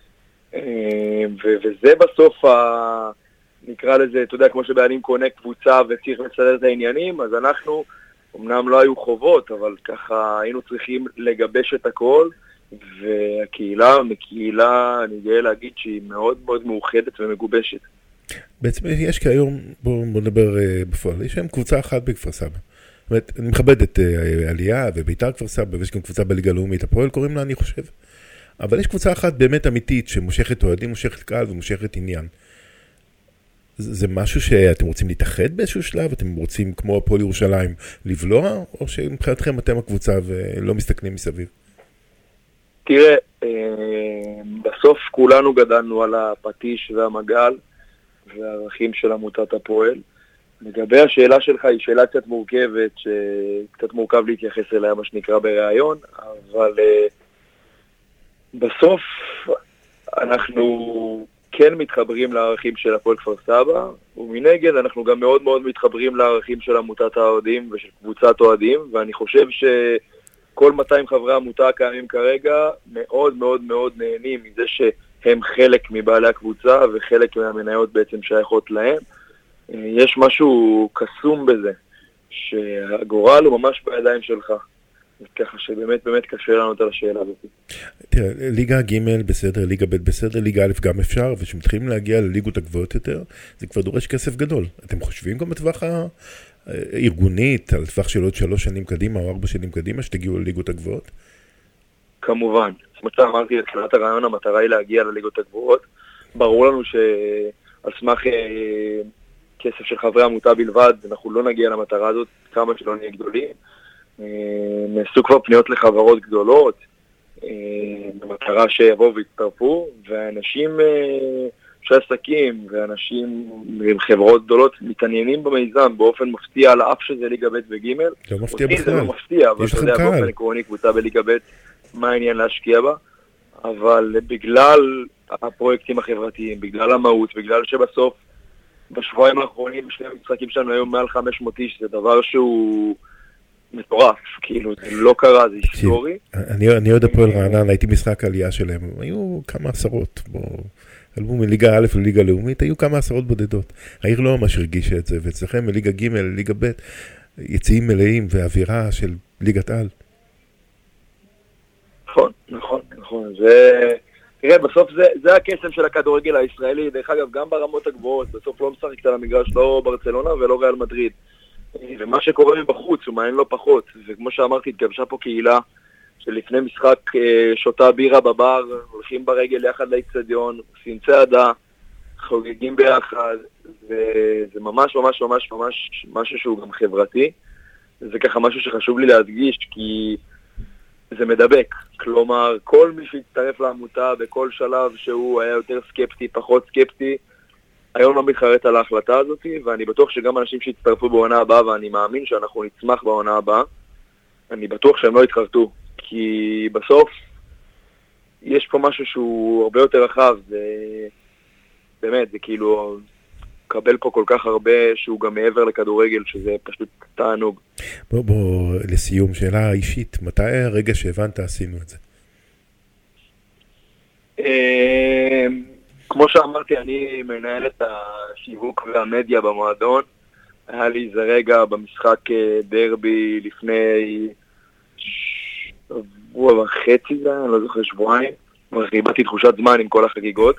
וזה בסוף, נקרא לזה, אתה יודע, כמו שבעלים קונה קבוצה וצריך לסדר את העניינים, אז אנחנו, אמנם לא היו חובות, אבל ככה היינו צריכים לגבש את הכל, והקהילה, מקהילה, אני גאה להגיד שהיא מאוד מאוד מאוחדת ומגובשת. בעצם יש כהיום, בואו בוא נדבר בפועל, יש היום קבוצה אחת בכפר סבא. זאת אומרת, אני מכבד את עלייה וביתר כפר סבא, ויש גם קבוצה בליגה הלאומית, הפועל קוראים לה, אני חושב. אבל יש קבוצה אחת באמת אמיתית, שמושכת אוהדים, מושכת קהל ומושכת עניין. זה, זה משהו שאתם רוצים להתאחד באיזשהו שלב? אתם רוצים, כמו הפועל ירושלים, לבלוע? או שמבחינתכם אתם הקבוצה ולא מסתכלים מסביב? תראה, בסוף כולנו גדלנו על הפטיש והמגל, והערכים של עמותת הפועל. לגבי השאלה שלך היא שאלה קצת מורכבת, שקצת מורכב להתייחס אליה, מה שנקרא ברעיון, אבל uh, בסוף אנחנו כן מתחברים לערכים של הפועל כפר סבא, ומנגד אנחנו גם מאוד מאוד מתחברים לערכים של עמותת האוהדים ושל קבוצת אוהדים, ואני חושב שכל מאתיים חברי עמותה הקיימים כרגע מאוד מאוד מאוד נהנים מזה שהם חלק מבעלי הקבוצה וחלק מהמניות בעצם שייכות להם. יש משהו קסום בזה, שהגורל הוא ממש בידיים שלך. ככה שבאמת באמת קשה לענות על השאלה הזאת. תראה, ליגה ג' בסדר, ליגה ב' בסדר, ליגה א' גם אפשר, ושמתחילים להגיע לליגות הגבוהות יותר, זה כבר דורש כסף גדול. אתם חושבים גם בטווח הארגונית, על טווח של עוד שלוש שנים קדימה או ארבע שנים קדימה, שתגיעו לליגות הגבוהות? כמובן. כמו שאמרתי, לתחילת הרעיון, המטרה היא להגיע לליגות הגבוהות. ברור לנו שעל סמך כסף של חברי עמותה בלבד, אנחנו לא נגיע למטרה הזאת, כמה שלא נהיה גדולים. נעשו כבר פניות לחברות גדולות, במטרה שיבואו והצטרפו, ואנשים שעסקים ואנשים עם חברות גדולות מתעניינים במיזם באופן מפתיע, על אף שזה ליגה ב' וג'. לא מפתיע בכלל. זה לא מפתיע, אבל אתה יודע, באופן עקרוני קבוצה בליגה ב', מה העניין להשקיע בה? אבל בגלל הפרויקטים החברתיים, בגלל המהות, בגלל שבסוף בשבועיים האחרונים, בשני המשחקים שלנו היו מעל חמש מאות איש, זה דבר שהוא מטורף, כאילו, זה לא קרה, זה היסטורי. אני עוד הפועל רענן, הייתי משחק העלייה שלהם, היו כמה עשרות, עלו מליגה א' לליגה לאומית, היו כמה עשרות בודדות. העיר לא ממש הרגישה את זה, ואצלכם מליגה ג' לליגה ב', יציאים מלאים ואווירה של ליגת על. נכון, נכון, נכון, זה... תראה, בסוף זה, זה הקסם של הכדורגל הישראלי, דרך אגב, גם ברמות הגבוהות, בסוף לא משחקת על המגרש, לא ברצלונה ולא ריאל מדריד. ומה שקורה מבחוץ הוא מעניין לא פחות, וכמו שאמרתי, התגבשה פה קהילה שלפני משחק שותה בירה בבר, הולכים ברגל יחד לאצטדיון, עושים צעדה, חוגגים ביחד, וזה ממש ממש ממש ממש משהו שהוא גם חברתי. זה ככה משהו שחשוב לי להדגיש, כי זה מדבק. כלומר, כל מי שהצטרף לעמותה בכל שלב שהוא היה יותר סקפטי, פחות סקפטי, היום לא מתחרט על ההחלטה הזאת, ואני בטוח שגם אנשים שהצטרפו בעונה הבאה, ואני מאמין שאנחנו נצמח בעונה הבאה, אני בטוח שהם לא יתחרטו, כי בסוף יש פה משהו שהוא הרבה יותר רחב, זה באמת, זה כאילו קבל פה כל כך הרבה שהוא גם מעבר לכדורגל, שזה פשוט תענוג. בוא, בוא, לסיום, שאלה אישית, מתי היה הרגע שהבנת עשינו את זה? כמו שאמרתי, אני מנהל את השיווק והמדיה במועדון. היה לי איזה רגע במשחק דרבי לפני שבוע וחצי, אני לא זוכר שבועיים, ריבתי תחושת זמן עם כל החגיגות,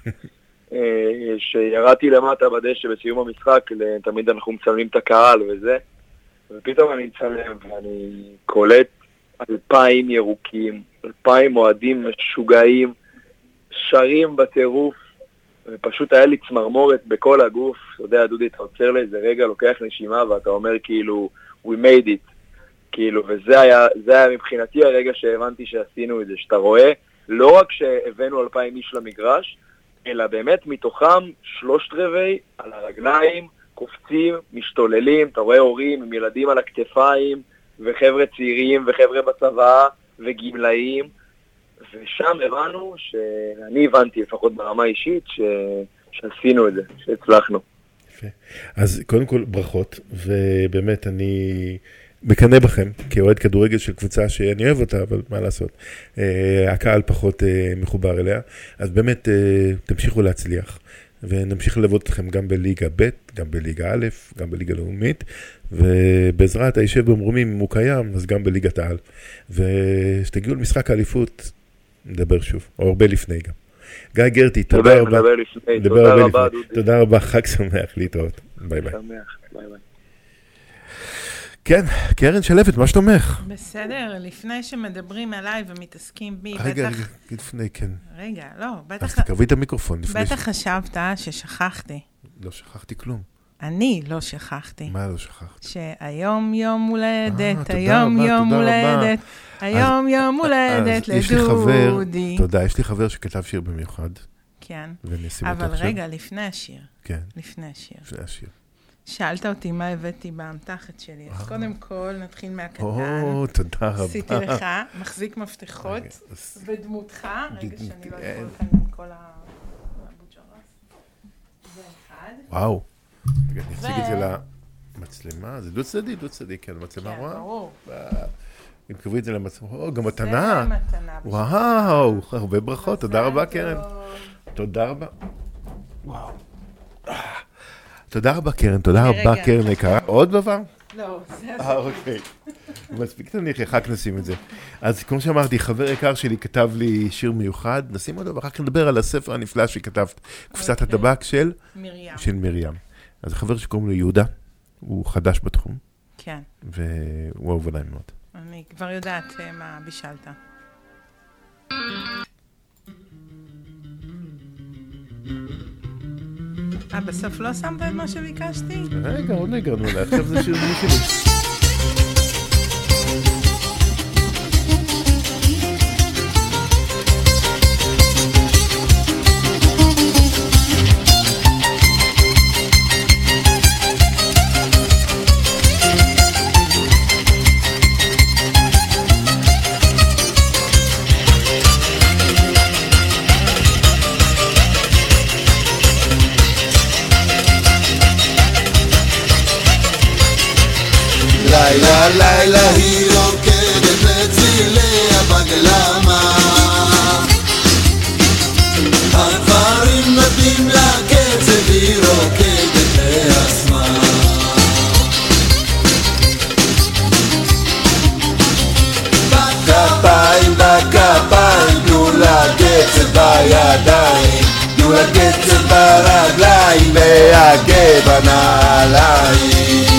שירדתי למטה בדשא בסיום המשחק, תמיד אנחנו מצלמים את הקהל וזה, ופתאום אני מצלם ואני קולט אלפיים ירוקים, אלפיים מועדים משוגעים, שרים בטירוף, ופשוט היה לי צמרמורת בכל הגוף. אתה יודע, דודי, אתה עוצר לאיזה רגע, לוקח נשימה, ואתה אומר כאילו, we made it. כאילו, וזה היה, זה היה מבחינתי הרגע שהבנתי שעשינו את זה, שאתה רואה, לא רק שהבאנו אלפיים איש למגרש, אלא באמת מתוכם שלושת רבעי על הרגליים, קופצים, משתוללים, אתה רואה הורים עם ילדים על הכתפיים, וחבר'ה צעירים וחבר'ה בצבא, וגמלאים, ושם הבנו, שאני הבנתי לפחות ברמה אישית, ש... שעשינו את זה, שהצלחנו. יפה. אז קודם כל ברכות, ובאמת אני מקנה בכם, כאוהד כדורגל של קבוצה שאני אוהב אותה, אבל מה לעשות, הקהל פחות מחובר אליה, אז באמת תמשיכו להצליח, ונמשיך ללוות אתכם גם בליגה ב', גם בליגה א', גם בליגה לאומית, ובעזרת הישב במרומים, אם הוא קיים, אז גם בליגת העל. ושתגיעו למשחק האליפות, נדבר שוב, או הרבה לפני גם. גיא גרטי, תודה רבה. נדבר לפני, תודה רבה, דודי. תודה רבה, חג שמח, להתראות. ביי ביי. שמח, ביי ביי. כן, קרן שלפת, מה שתומך? בסדר, לפני שמדברים עליי ומתעסקים בי, רגע, בטח... רגע, לפני, כן. רגע, לא, בטח... אז תקרבי את המיקרופון. בטח חשבת ששכחתי. לא שכחתי כלום. אני לא שכחתי. מה לא שכחת? שהיום יום הולדת, היום יום הולדת, היום יום הולדת לדודי. תודה, יש לי חבר שכתב שיר במיוחד. כן, ונשים אותו אבל עכשיו. רגע, לפני השיר. כן. לפני השיר. לפני השיר. שאלת אותי מה הבאתי באמתחת שלי, אז קודם כל נתחיל מהקטן. או, תודה רבה. עשיתי לך, מחזיק מפתחות בדמותך, רגע שאני לא אקרוא לכם עם כל הבוג'רס. זה אחד. וואו. רגע, אני אציג את זה למצלמה, זה דו צדדי, דו צדדי, כן, מצלמה רואה? כן, ברור. אם קבעו את זה למצלמה, או, גם מתנה. זה מתנה. וואו, הרבה ברכות, תודה רבה, קרן. תודה רבה. וואו. תודה רבה, קרן, תודה רבה, קרן יקרה. עוד דבר? לא, זה... אה, אוקיי. מספיק תניח, אחר נשים את זה. אז כמו שאמרתי, חבר יקר שלי כתב לי שיר מיוחד, נשים אותו ואחר כך נדבר על הספר הנפלא שכתבת, קופסת הטבק של... מרים. של מרים. אז חבר שקוראים לו יהודה, הוא חדש בתחום. כן. והוא אהוב עליי מאוד. אני כבר יודעת מה בישלת. אה, בסוף לא שמת את מה שביקשתי? רגע, עוד נגרנו לה, עכשיו זה שיר מי שלי. לילה לילה היא רוקדת לצילי הבגלמה, הדברים נותנים לה קצב, היא רוקדת לעצמה. בכפיים בכפיים, תנו לה קצב בידיים, תנו לה קצב ברגליים והגה בנעליים.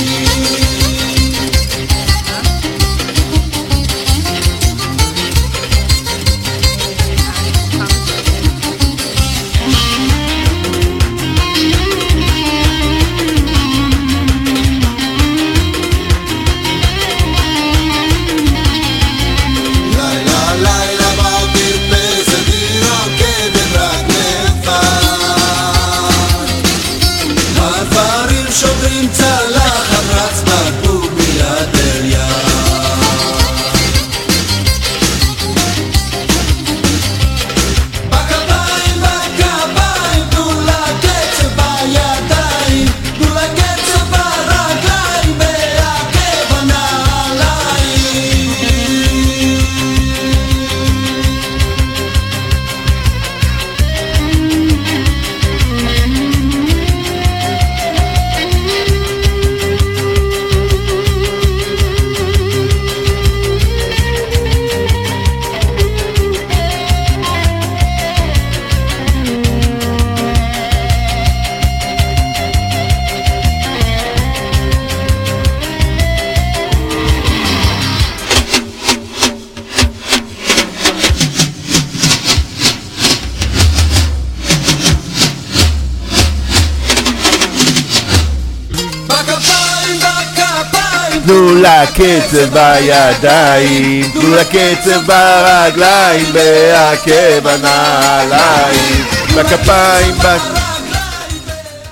תנו לה קצב בידיים, תנו לה קצב ברגליים, בעקב הנעליים, בכפיים, בכפיים.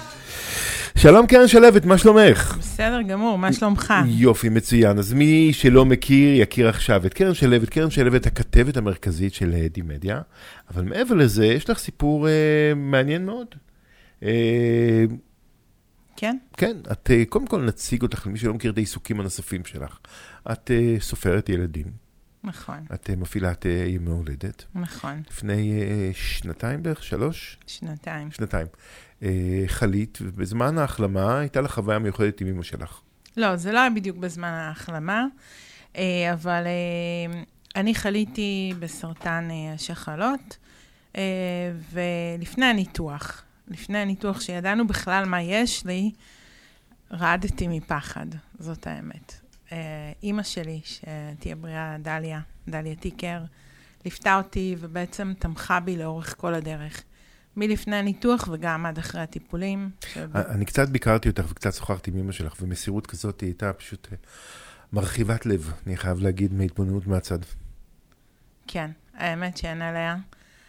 שלום קרן שלבת, מה שלומך? בסדר גמור, מה שלומך? יופי, מצוין. אז מי שלא מכיר, יכיר עכשיו את קרן שלבת. קרן שלבת, הכתבת המרכזית של דימדיה, אבל מעבר לזה, יש לך סיפור אה, מעניין מאוד. אה, כן? כן, את קודם כל נציג אותך למי שלא מכיר את העיסוקים הנוספים שלך. את uh, סופרת ילדים. נכון. את uh, מפעילה את uh, ימי הולדת. נכון. לפני uh, שנתיים בערך, שלוש? שנתיים. שנתיים. Uh, חלית, ובזמן ההחלמה הייתה לך חוויה מיוחדת עם אמא שלך. לא, זה לא היה בדיוק בזמן ההחלמה, uh, אבל uh, אני חליתי בסרטן uh, השחלות, uh, ולפני הניתוח. לפני הניתוח שידענו בכלל מה יש לי, רעדתי מפחד, זאת האמת. אימא שלי, שתהיה בריאה, דליה, דליה טיקר, ליפתה אותי ובעצם תמכה בי לאורך כל הדרך. מלפני הניתוח וגם עד אחרי הטיפולים. אני קצת ביקרתי אותך וקצת שוחחתי עם אמא שלך, ומסירות כזאת היא הייתה פשוט מרחיבת לב, אני חייב להגיד, מהתבוננות מהצד. כן, האמת שאין עליה.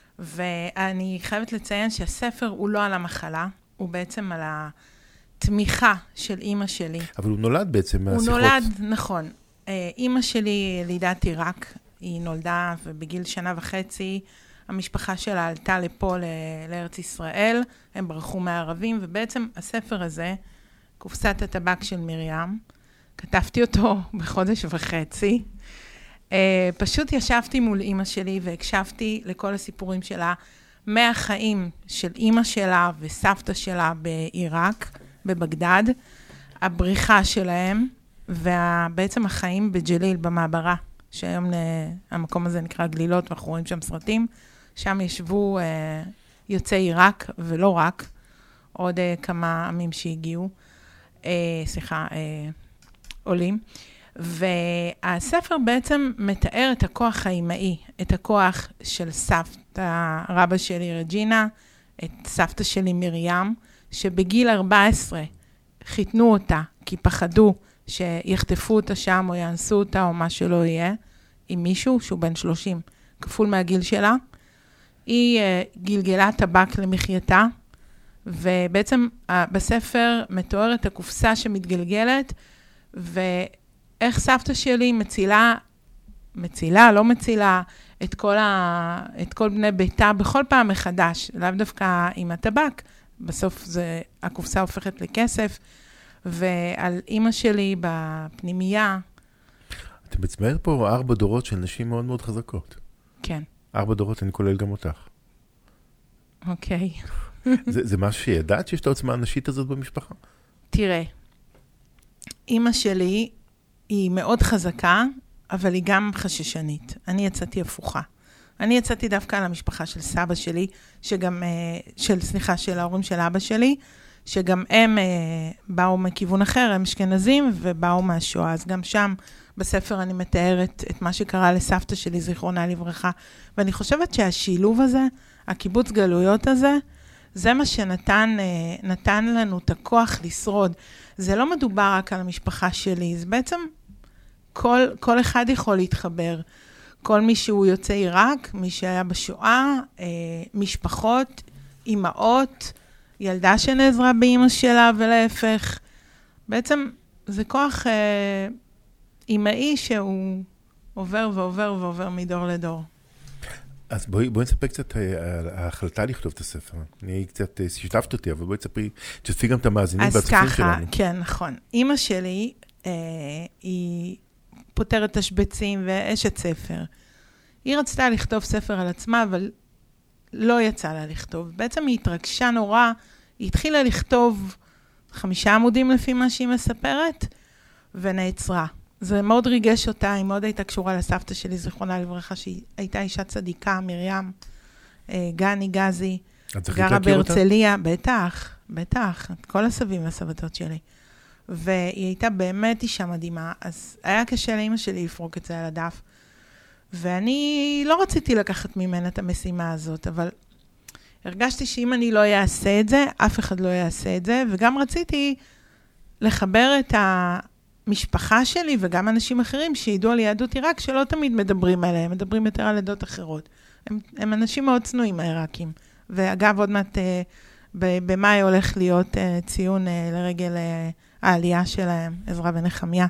ואני חייבת לציין שהספר הוא לא על המחלה, הוא בעצם על התמיכה של אימא שלי. אבל הוא נולד בעצם מהשיחות. הוא נולד, נכון. אימא שלי לידת עיראק, היא נולדה ובגיל שנה וחצי, המשפחה שלה עלתה לפה לארץ ישראל, הם ברחו מהערבים, ובעצם הספר הזה, קופסת הטבק של מרים, כתבתי אותו בחודש וחצי, Uh, פשוט ישבתי מול אמא שלי והקשבתי לכל הסיפורים שלה, מהחיים של אמא שלה וסבתא שלה בעיראק, בבגדד, הבריחה שלהם ובעצם החיים בג'ליל, במעברה, שהיום המקום הזה נקרא גלילות, ואנחנו רואים שם סרטים, שם ישבו אה, יוצאי עיראק, ולא רק, עוד אה, כמה עמים שהגיעו, אה, סליחה, אה, עולים. והספר בעצם מתאר את הכוח האימהי, את הכוח של סבתא רבא שלי רג'ינה, את סבתא שלי מרים, שבגיל ארבע עשרה חיתנו אותה, כי פחדו שיחטפו אותה שם, או יאנסו אותה, או מה שלא יהיה, עם מישהו שהוא בן שלושים, כפול מהגיל שלה. היא uh, גלגלה טבק למחייתה, ובעצם uh, בספר מתוארת הקופסה שמתגלגלת, ואיך סבתא שלי מצילה, מצילה, לא מצילה, את כל, ה, את כל בני ביתה בכל פעם מחדש, לאו דווקא עם הטבק, בסוף זה, הקופסה הופכת לכסף, ועל אמא שלי בפנימייה. אתם מצמארת פה ארבע דורות של נשים מאוד מאוד חזקות. כן. ארבע דורות, אני כולל גם אותך. אוקיי. זה, זה משהו שידעת שיש את העוצמה הנשית הזאת במשפחה? תראה, אמא שלי היא מאוד חזקה, אבל היא גם חששנית. אני יצאתי הפוכה. אני יצאתי דווקא על המשפחה של סבא שלי, שגם, של, סליחה, של ההורים של אבא שלי, שגם הם באו מכיוון אחר, הם אשכנזים ובאו מהשואה. אז גם שם בספר אני מתארת את מה שקרה לסבתא שלי, זיכרונה לברכה. ואני חושבת שהשילוב הזה, הקיבוץ גלויות הזה, זה מה שנתן נתן לנו את הכוח לשרוד. זה לא מדובר רק על המשפחה שלי, זה בעצם כל, כל אחד יכול להתחבר. כל מי שהוא יוצא עיראק, מי שהיה בשואה, אה, משפחות, אימהות, ילדה שנעזרה באמא שלה ולהפך. בעצם זה כוח אה, אימהי שהוא עובר ועובר ועובר מדור לדור. אז בואי, בואי נספר קצת על ההחלטה לכתוב את הספר. אני קצת שיתפת אותי, אבל בואי תספרי, תשתפי גם את המאזינים והצופים שלנו. אז ככה, כן, נכון. אמא שלי אה, היא פותרת תשבצים ואשת ספר. היא רצתה לכתוב ספר על עצמה, אבל לא יצא לה לכתוב. בעצם היא התרגשה נורא, היא התחילה לכתוב חמישה עמודים לפי מה שהיא מספרת, ונעצרה. זה מאוד ריגש אותה, היא מאוד הייתה קשורה לסבתא שלי, זיכרונה לברכה, שהיא הייתה אישה צדיקה, מרים, גני גזי, גרה בהרצליה, בטח, בטח, כל הסבים והסבתות שלי. והיא הייתה באמת אישה מדהימה, אז היה קשה לאמא שלי לפרוק את זה על הדף. ואני לא רציתי לקחת ממנה את המשימה הזאת, אבל הרגשתי שאם אני לא אעשה את זה, אף אחד לא יעשה את זה, וגם רציתי לחבר את המשפחה שלי וגם אנשים אחרים שידעו על יהדות עיראק, שלא תמיד מדברים עליהם, מדברים יותר על עדות אחרות. הם, הם אנשים מאוד צנועים, העיראקים. ואגב, עוד מעט במאי הולך להיות ציון לרגל העלייה שלהם, עזרא ונחמיה.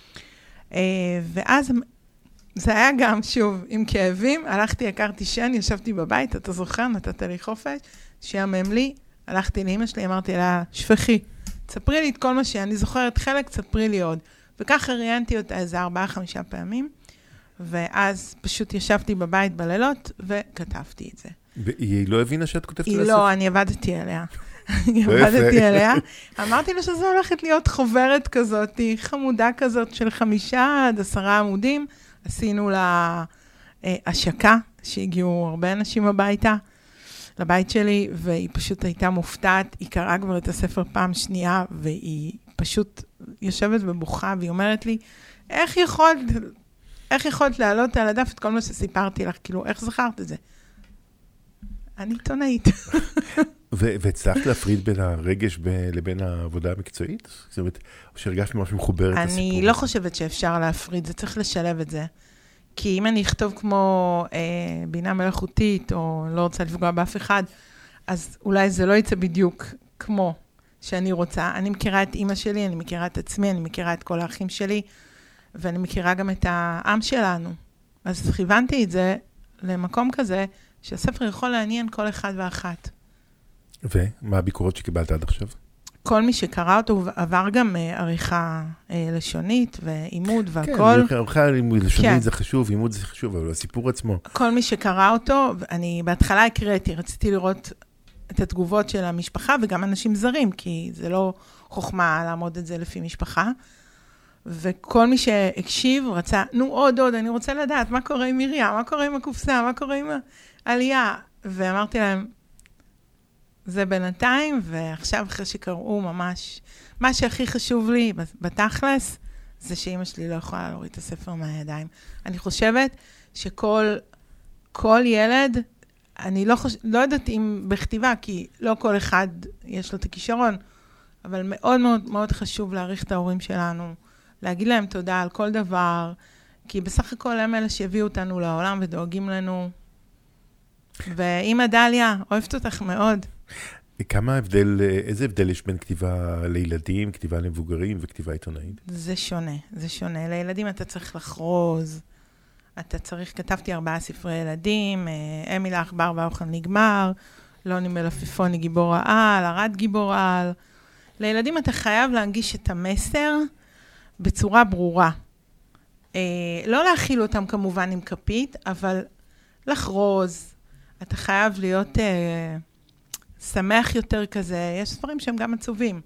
ואז זה היה גם, שוב, עם כאבים, הלכתי, הכרתי שן, ישבתי בבית, אתה זוכר, נתת לי חופש, שיאמם לי, הלכתי לאמא שלי, אמרתי לה, שפחי, תספרי לי את כל מה שאני זוכרת, חלק, תספרי לי עוד. וככה ראיינתי אותה איזה ארבעה, חמישה פעמים, ואז פשוט ישבתי בבית בלילות, וכתבתי את זה. והיא לא הבינה שאת כותבת היא לא, אני עבדתי עליה. אני עבדתי עליה. אמרתי לה שזה הולכת להיות חוברת כזאת, חמודה כזאת של חמישה עד עשרה עמודים, עשינו לה השקה, שהגיעו הרבה אנשים הביתה, לבית שלי, והיא פשוט הייתה מופתעת, היא קראה כבר את הספר פעם שנייה, והיא פשוט יושבת ובוכה, והיא אומרת לי, איך יכולת, איך יכולת להעלות על הדף את כל מה שסיפרתי לך, כאילו, איך זכרת את זה? אני עיתונאית. והצלחת להפריד בין הרגש לבין העבודה המקצועית? זאת אומרת, או שהרגשת משהו מחובר את הסיפור? אני לא חושבת שאפשר להפריד, זה צריך לשלב את זה. כי אם אני אכתוב כמו אה, בינה מלאכותית, או לא רוצה לפגוע באף אחד, אז אולי זה לא יצא בדיוק כמו שאני רוצה. אני מכירה את אמא שלי, אני מכירה את עצמי, אני מכירה את כל האחים שלי, ואני מכירה גם את העם שלנו. אז כיוונתי את זה למקום כזה, שהספר יכול לעניין כל אחד ואחת. ומה הביקורות שקיבלת עד עכשיו? כל מי שקרא אותו עבר גם עריכה לשונית ועימוד והכל. כן, עריכה לשונית זה חשוב, עימוד זה חשוב, אבל הסיפור עצמו. כל מי שקרא אותו, אני בהתחלה הקראתי, רציתי לראות את התגובות של המשפחה וגם אנשים זרים, כי זה לא חוכמה לעמוד את זה לפי משפחה. וכל מי שהקשיב רצה, נו עוד עוד, אני רוצה לדעת מה קורה עם מרים, מה קורה עם הקופסה, מה קורה עם העלייה. ואמרתי להם, זה בינתיים, ועכשיו אחרי שקראו ממש, מה שהכי חשוב לי בתכלס, זה שאמא שלי לא יכולה להוריד את הספר מהידיים. אני חושבת שכל כל ילד, אני לא, חוש... לא יודעת אם בכתיבה, כי לא כל אחד יש לו את הכישרון, אבל מאוד מאוד מאוד חשוב להעריך את ההורים שלנו, להגיד להם תודה על כל דבר, כי בסך הכל הם אלה שהביאו אותנו לעולם ודואגים לנו. ואמא דליה, אוהבת אותך מאוד. כמה הבדל, איזה הבדל יש בין כתיבה לילדים, כתיבה למבוגרים וכתיבה עיתונאית? זה שונה, זה שונה. לילדים אתה צריך לחרוז, אתה צריך, כתבתי ארבעה ספרי ילדים, אמיל העכבר והאוכל נגמר, לוני מלפפוני גיבור העל, ארד גיבור העל. לילדים אתה חייב להנגיש את המסר בצורה ברורה. לא להכיל אותם כמובן עם כפית, אבל לחרוז. אתה חייב להיות שמח יותר כזה. יש ספרים שהם גם עצובים.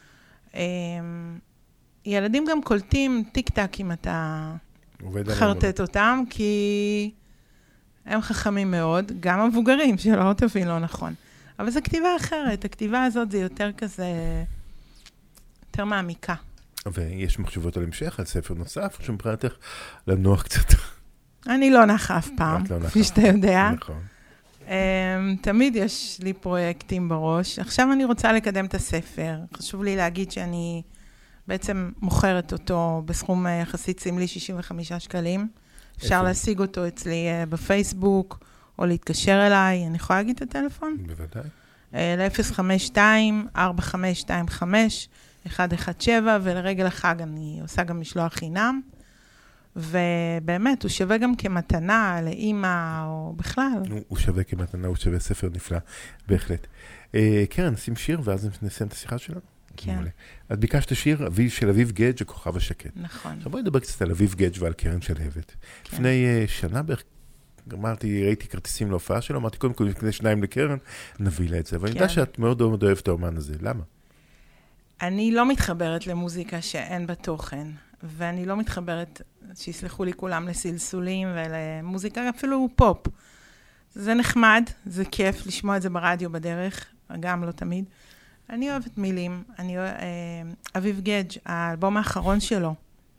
ילדים גם קולטים טיק טק אם אתה חרטט אותם, כי הם חכמים מאוד, גם המבוגרים שלא תבין לא נכון. אבל זו כתיבה אחרת, הכתיבה הזאת זה יותר כזה, יותר מעמיקה. ויש מחשבות על המשך, על ספר נוסף, או שמבחינתך לנוח קצת? אני לא נחה אף פעם, כפי שאתה יודע. נכון. תמיד יש לי פרויקטים בראש. עכשיו אני רוצה לקדם את הספר. חשוב לי להגיד שאני בעצם מוכרת אותו בסכום יחסית סמלי שישים וחמישה שקלים. אפשר להשיג אותו אצלי בפייסבוק, או להתקשר אליי. אני יכולה להגיד את הטלפון? בוודאי. ל-אפס חמש שתיים ארבע חמש שתיים חמש אחת אחת שבע, ולרגל החג אני עושה גם משלוח חינם. ובאמת, הוא שווה גם כמתנה לאמא, או בכלל. הוא שווה כמתנה, הוא שווה ספר נפלא, בהחלט. קרן, נשים שיר, ואז נסיים את השיחה שלנו. כן. את ביקשת שיר, אביב של אביב גדג' הכוכב השקט. נכון. עכשיו בואי נדבר קצת על אביב גדג' ועל קרן שלהבת. לפני שנה בערך, אמרתי, ראיתי כרטיסים להופעה שלו, אמרתי, קודם כל, לפני שניים לקרן, נביא לה את זה. אבל אני יודע שאת מאוד מאוד אוהבת את האומן הזה. למה? אני לא מתחברת למוזיקה שאין בה תוכן, ואני לא מתחברת, שיסלחו לי כולם, לסלסולים ולמוזיקה, אפילו פופ. זה נחמד, זה כיף לשמוע את זה ברדיו בדרך, גם לא תמיד. אני אוהבת מילים, אני אוהב, אביב גדג', האלבום האחרון שלו,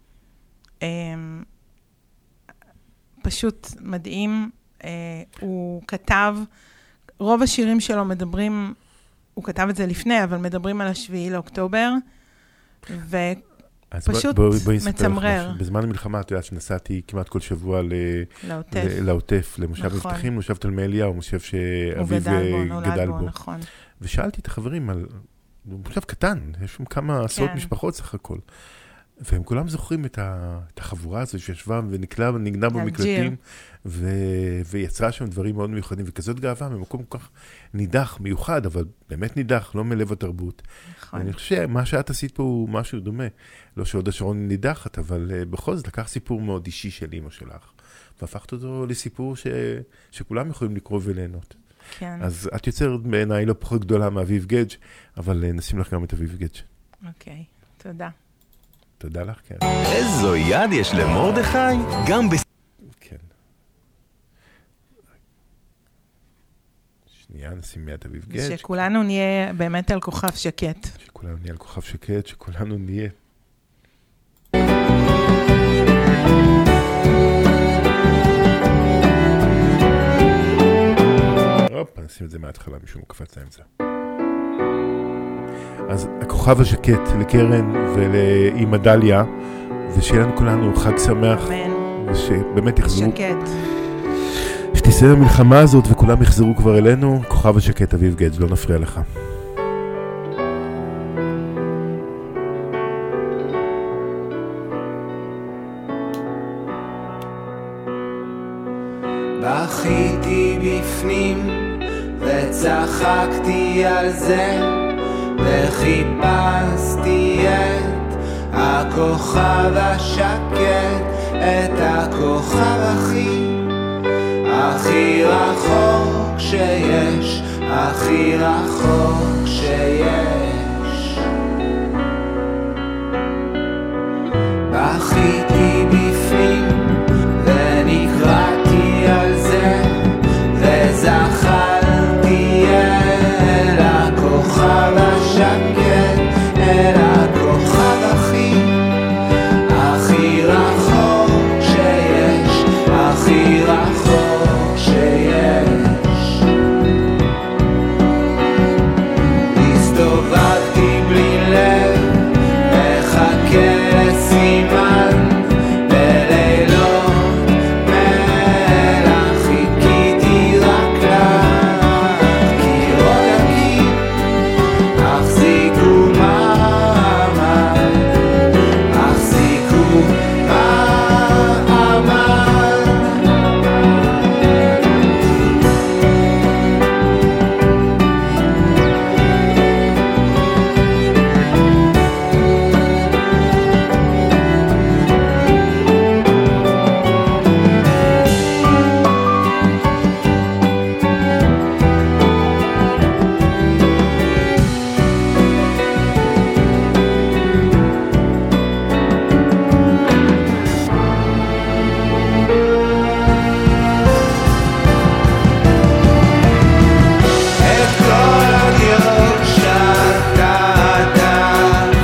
פשוט מדהים, הוא כתב, רוב השירים שלו מדברים, הוא כתב את זה לפני, אבל מדברים על השביעי לאוקטובר, ופשוט מצמרר. בזמן המלחמה, את יודעת שנסעתי כמעט כל שבוע לעוטף, למושב מבטחים, מושב תלמי אליהו, מושב שאביב גדל בו. ושאלתי את החברים על, מושב קטן, יש שם כמה עשרות משפחות סך הכל. והם כולם זוכרים את החבורה הזו שישבה ונקלה ונגנה במקלטים, ויצרה שם דברים מאוד מיוחדים, וכזאת גאווה ממקום כל כך נידח, מיוחד, אבל באמת נידח, לא מלב התרבות. ואני חושב שמה שאת עשית פה הוא משהו דומה. לא שעוד השעון נידחת, אבל בכל זאת לקח סיפור מאוד אישי של אמא שלך, והפכת אותו לסיפור שכולם יכולים לקרוא וליהנות. אז את יוצרת בעיניי לא פחות גדולה מאביב גדג', אבל נשים לך גם את אביב גדג'. אוקיי, תודה. תודה לך, כן. איזו יד יש למרדכי? גם ב... כן. שנייה, נשים מיד אביב גדג'. שכולנו נהיה באמת על כוכב שקט. שכולנו נהיה על כוכב שקט, שכולנו נהיה. הופה, נשים את זה מההתחלה, משום קפץ לאמצע. אז הכוכב השקט לקרן ולאמא דליה, ושיהיה לנו כולנו חג שמח, ושבאמת יחזרו, שקט. שתסיים המלחמה הזאת וכולם יחזרו כבר אלינו. כוכב השקט, אביב גדג', לא נפריע לך. בכיתי בפנים וצחקתי על זה, וחיפשתי את הכוכב השקט, את הכוכב הכי, הכי רחוק שיש, הכי רחוק שיש. וזחלתי אל הכוכב השקט, אל הכוכב הכי, הכי רחוק שיש, הכי רחוק שיש. הסתובבתי בלי לב, מחכה לסימן, בלילות מלח חיכיתי רק לך, כי רודקים החזיקו מעמד, החזיקו מעמד. את כל הדירות שטטף,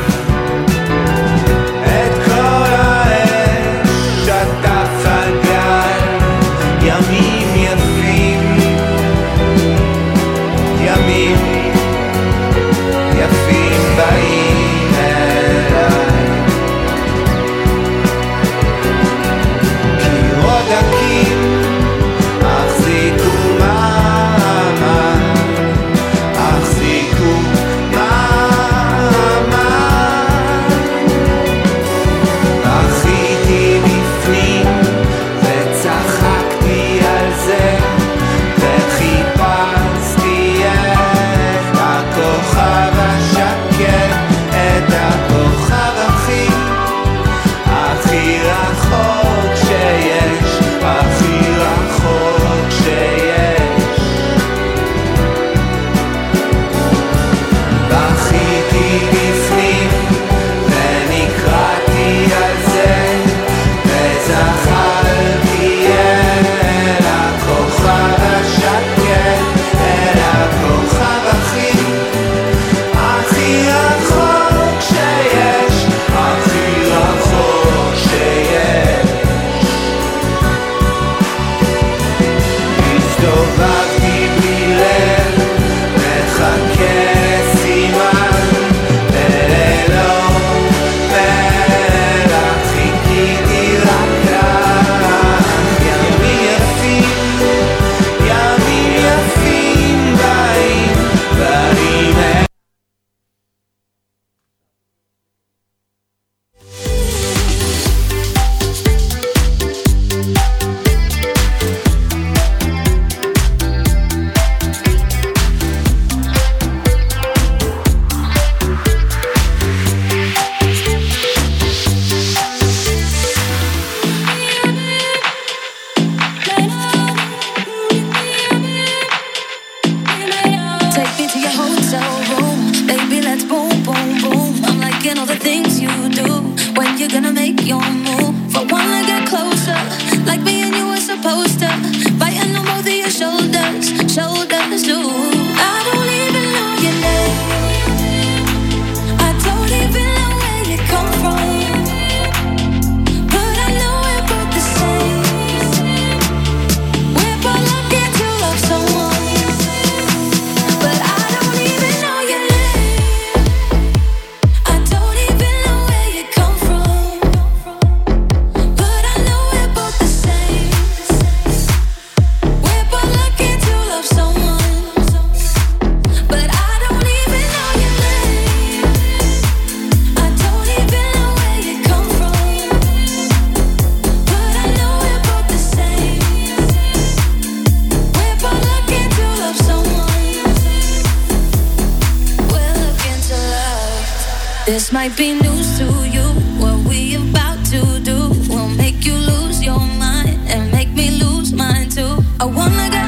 את כל האש שטף הגל, ימים יפים, ימים יפים באים אליי, כי רודקים החזיקו מעמד, החזיקו מעמד. בכיתי בפנים וצחקתי על זה, וחיפשתי את הכוכב השקט, את הכוכב הכי, הכי רחוק שיש, הכי רחוק שיש. בכיתי בפנים ונקרעתי על זה, וזחלתי אל הכוכב השקט, אל הכוכב הכי, הכי רחוק שיש, הכי רחוק שיש. הסתובבתי בלי לב, מחכה לסימן, בלילות מלח חיכיתי רק לך, ימים יפים, ימים יפים באים, באים אליי. Take me to your hotel room, baby, let's boom, boom, boom. I'm liking all the things you do. When you're gonna make your move? For one, I get closer, like me and you were supposed to. Biting on both of your shoulders, shoulders too. I don't even know your name, I don't even know where you come from, but I know we're both the same. We're both lucky to love someone, but I don't even know your name, I don't even know where you come from, but I know we're both the same. We're both lucky to love someone, but I don't even know your name, I don't even know where you come from, but I know we're both the same. We're both lucky to love someone, we're looking to love. This might be news to you, what we about to do will make you lose your mind and make me lose mine too. I wanna go